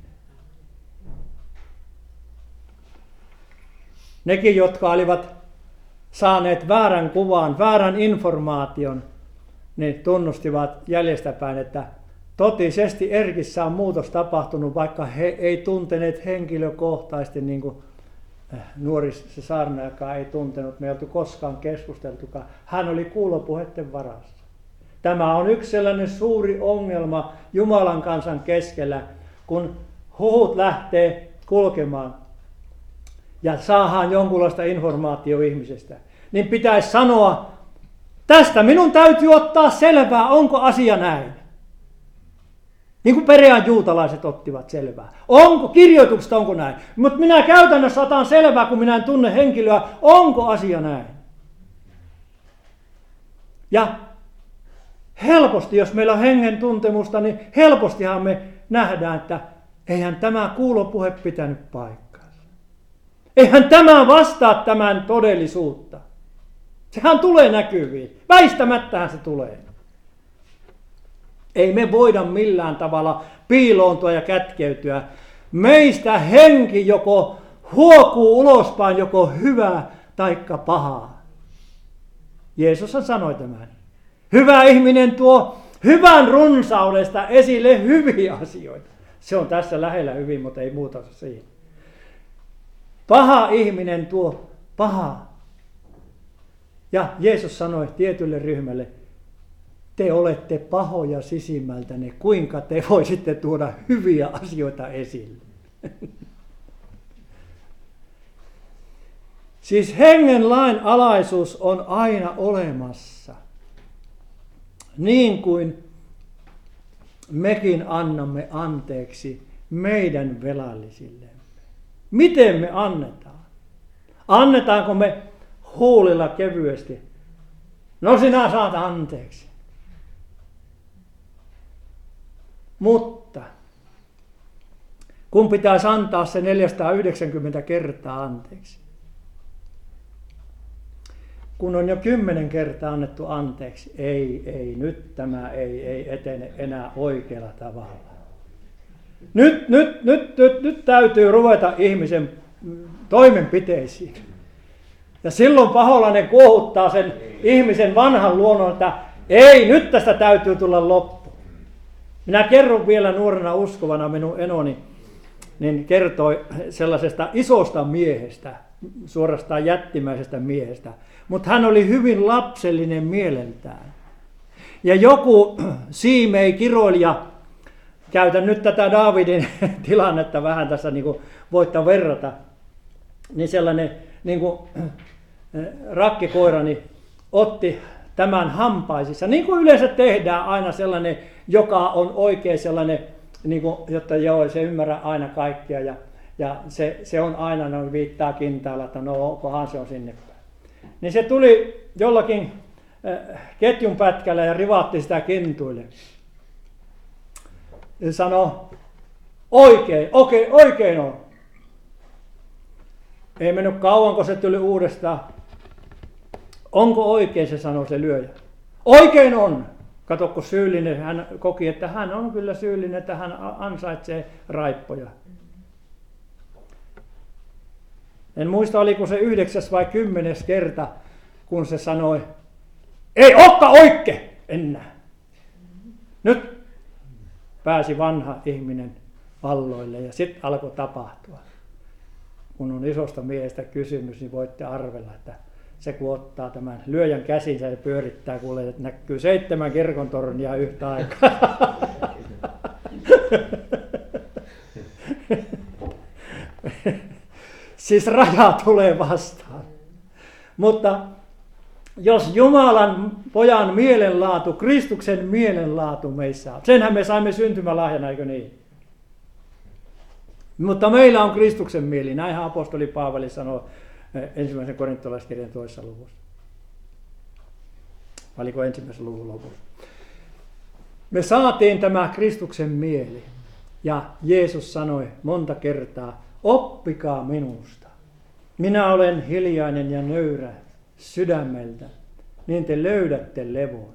Nekin, jotka olivat saaneet väärän kuvan, väärän informaation, niin tunnustivat jäljestäpäin, että totisesti Erkissä on muutos tapahtunut, vaikka he ei tunteneet henkilökohtaisesti, niin kuin nuori se saarnaajakaan ei tuntenut, me ei oltu koskaan keskusteltukaan. Hän oli kuulopuheiden varassa. Tämä on yksi sellainen suuri ongelma Jumalan kansan keskellä, kun huhut lähtee kulkemaan ja saadaan jonkunlaista informaatiota ihmisestä, niin pitäisi sanoa, tästä minun täytyy ottaa selvää, onko asia näin. Niin kuin Berean juutalaiset ottivat selvää. Onko kirjoituksesta, onko näin? Mutta minä käytännössä otan selvää, kun minä en tunne henkilöä, onko asia näin. Ja helposti, jos meillä on hengen tuntemusta, niin helpostihan me nähdään, että eihän tämä kuulopuhe pitänyt paikkaansa. Eihän tämä vastaa tämän todellisuutta. Sehän tulee näkyviin. Väistämättähän se tulee. Ei me voida millään tavalla piiloontua ja kätkeytyä. Meistä henki joko huokuu ulospäin, joko hyvää taikka pahaa. Jeesus sanoi tämän. Hyvä ihminen tuo hyvän runsaudesta esille hyviä asioita. Se on tässä lähellä hyvin, mutta ei muuta siihen. Paha ihminen tuo pahaa. Ja Jeesus sanoi tietylle ryhmälle, te olette pahoja sisimmältänne, kuinka te voisitte tuoda hyviä asioita esille. Siis hengen lain alaisuus on aina olemassa, niin kuin mekin annamme anteeksi meidän velallisillemme. Miten me annetaan? Annetaanko me huulilla kevyesti? No sinä saat anteeksi. Mutta kun pitäisi antaa se neljäsataayhdeksänkymmentä kertaa anteeksi, kun on jo kymmenen kertaa annettu anteeksi, ei, ei, nyt tämä ei, ei etene enää oikealla tavalla. Nyt, nyt, nyt, nyt, nyt täytyy ruveta ihmisen toimenpiteisiin. Ja silloin paholainen kuohuttaa sen ihmisen vanhan luonnon, että ei, nyt tästä täytyy tulla loppu. Minä kerron vielä nuorena uskovana, minun enoni niin kertoi sellaisesta isosta miehestä, suorastaan jättimäisestä miehestä, mutta hän oli hyvin lapsellinen mieleltään. Ja joku siimei kiroilija, käytän nyt tätä Daavidin tilannetta vähän tässä, niin kuin voitte verrata, niin sellainen niin kuin rakkikoirani otti tämän hampaisissa, niin kuin yleensä tehdään aina sellainen, joka on oikein sellainen, niin kuin, jotta joo, se ymmärrä aina kaikkea ja, ja se, se on aina noin viittaa kintaalla, että no onkohan se on sinne päin. Niin se tuli jollakin äh, ketjun pätkällä ja rivaatti sitä kintuille. Ja sanoi, oikein, oikein, oikein on. Ei mennyt kauan, kun se tuli uudestaan. Onko oikein, se sanoi se lyöjä. Oikein on. Kato, kun syyllinen, hän koki, että hän on kyllä syyllinen, että hän ansaitsee raippoja. En muista, oliko se yhdeksäs vai kymmenes kerta, kun se sanoi, ei olekaan oikein enää. Nyt pääsi vanha ihminen valloille ja sitten alkoi tapahtua. Kun on isosta miehestä kysymys, niin voitte arvella, että se kun ottaa tämän lyöjän käsinsä ja pyörittää, kuulee, että näkyy seitsemän kirkontornia yhtä aikaa. Siis raja tulee vastaan. Mutta jos Jumalan pojan mielenlaatu, Kristuksen mielenlaatu meissä on, senhän me saimme syntymälahjana, eikö niin? Mutta meillä on Kristuksen mieli, näinhän apostoli Paavali sanoo ensimmäisen korintolaiskirjan toisessa luvussa. Valiko ensimmäisen luvun lopussa? Me saatiin tämä Kristuksen mieli ja Jeesus sanoi monta kertaa, oppikaa minusta. Minä olen hiljainen ja nöyrä sydämeltä, niin te löydätte levon,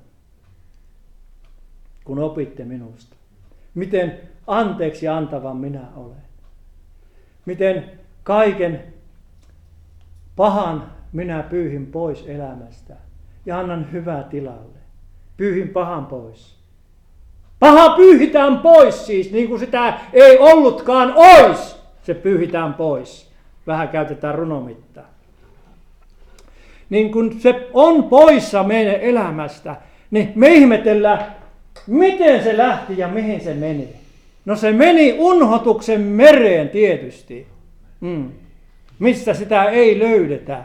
kun opitte minusta. Miten anteeksi antavan minä olen. Miten kaiken pahan minä pyyhin pois elämästä ja annan hyvää tilalle. Pyyhin pahan pois. Paha pyyhitään pois siis, niin kuin sitä ei ollutkaan ois. Se pyyhitään pois. Vähän käytetään runomittaa. Niin kun se on poissa meidän elämästä, niin me ihmetellään, miten se lähti ja mihin se meni. No se meni unhotuksen mereen tietysti, mm. mistä sitä ei löydetä.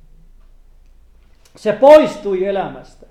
Se poistui elämästä.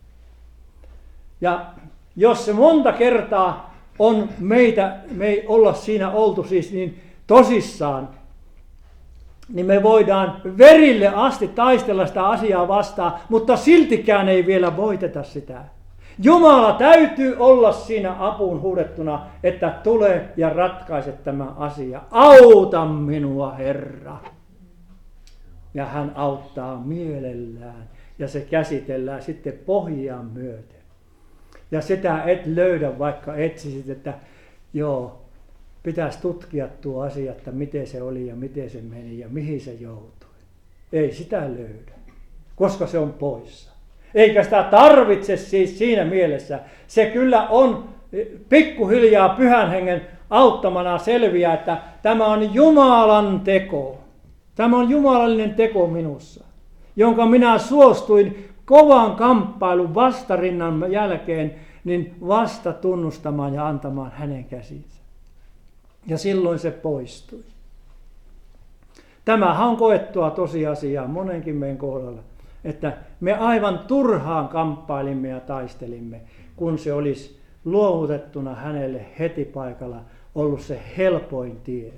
Ja jos se monta kertaa on meitä, me ei olla siinä oltu siis niin tosissaan, niin me voidaan verille asti taistella sitä asiaa vastaan, mutta siltikään ei vielä voiteta sitä. Jumala täytyy olla siinä apuun huudettuna, että tule ja ratkaise tämä asia. Auta minua, Herra. Ja hän auttaa mielellään ja se käsitellään sitten pohjaan myöten. Ja sitä et löydä, vaikka etsisit, että joo, pitäisi tutkia tuo asia, että miten se oli ja miten se meni ja mihin se joutui. Ei sitä löydä, koska se on poissa. Eikä sitä tarvitse siis siinä mielessä. Se kyllä on pikkuhiljaa Pyhän Hengen auttamana selviää, että tämä on Jumalan teko. Tämä on jumalallinen teko minussa, jonka minä suostuin kovan kamppailun vastarinnan jälkeen niin vasta tunnustamaan ja antamaan hänen käsinsä. Ja silloin se poistui. Tämähän on koettua tosiasiaa monenkin meidän kohdalla, että me aivan turhaan kamppailimme ja taistelimme, kun se olisi luovutettuna hänelle heti paikalla ollut se helpoin tie.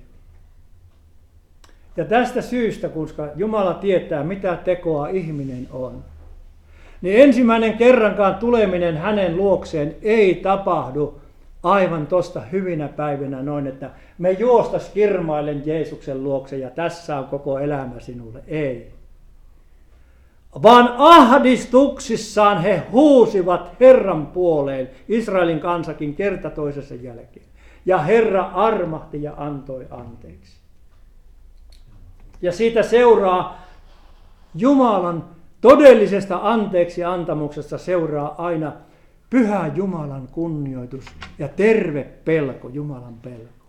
Ja tästä syystä, koska Jumala tietää, mitä tekoa ihminen on, niin ensimmäinen kerrankaan tuleminen hänen luokseen ei tapahdu aivan tosta hyvinä päivinä noin, että me juostas kirmailen Jeesuksen luokse ja tässä on koko elämä sinulle. Ei. Vaan ahdistuksissaan he huusivat Herran puoleen, Israelin kansakin kerta toisensa jälkeen. Ja Herra armahti ja antoi anteeksi. Ja siitä seuraa Jumalan todellisesta anteeksi antamuksesta seuraa aina pyhä Jumalan kunnioitus ja terve pelko, Jumalan pelko.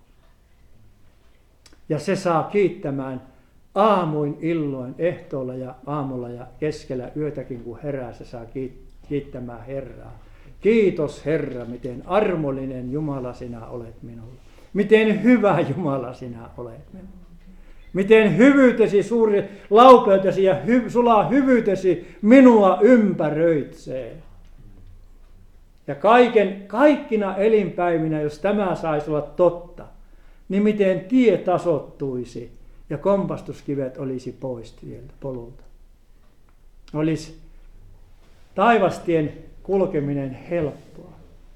Ja se saa kiittämään aamuin, illoin, ehtoolla ja aamulla ja keskellä yötäkin, kun herää, se saa kiittämään Herraa. Kiitos Herra, miten armollinen Jumala sinä olet minulle. Miten hyvä Jumala sinä olet minulle. Miten hyvyytesi suuri laupeutesi ja hy, sulaa hyvyytesi minua ympäröitsee. Ja kaiken, kaikkina elinpäivinä, jos tämä saisi olla totta, niin miten tie tasoittuisi ja kompastuskivet olisi pois tieltä polulta. Olisi taivastien kulkeminen helppoa.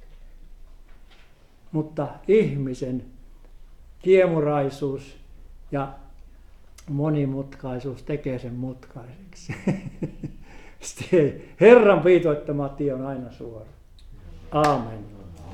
Mutta ihmisen kiemuraisuus ja monimutkaisuus tekee sen mutkaiseksi. Herran viitoittama tie on aina suora. Aamen.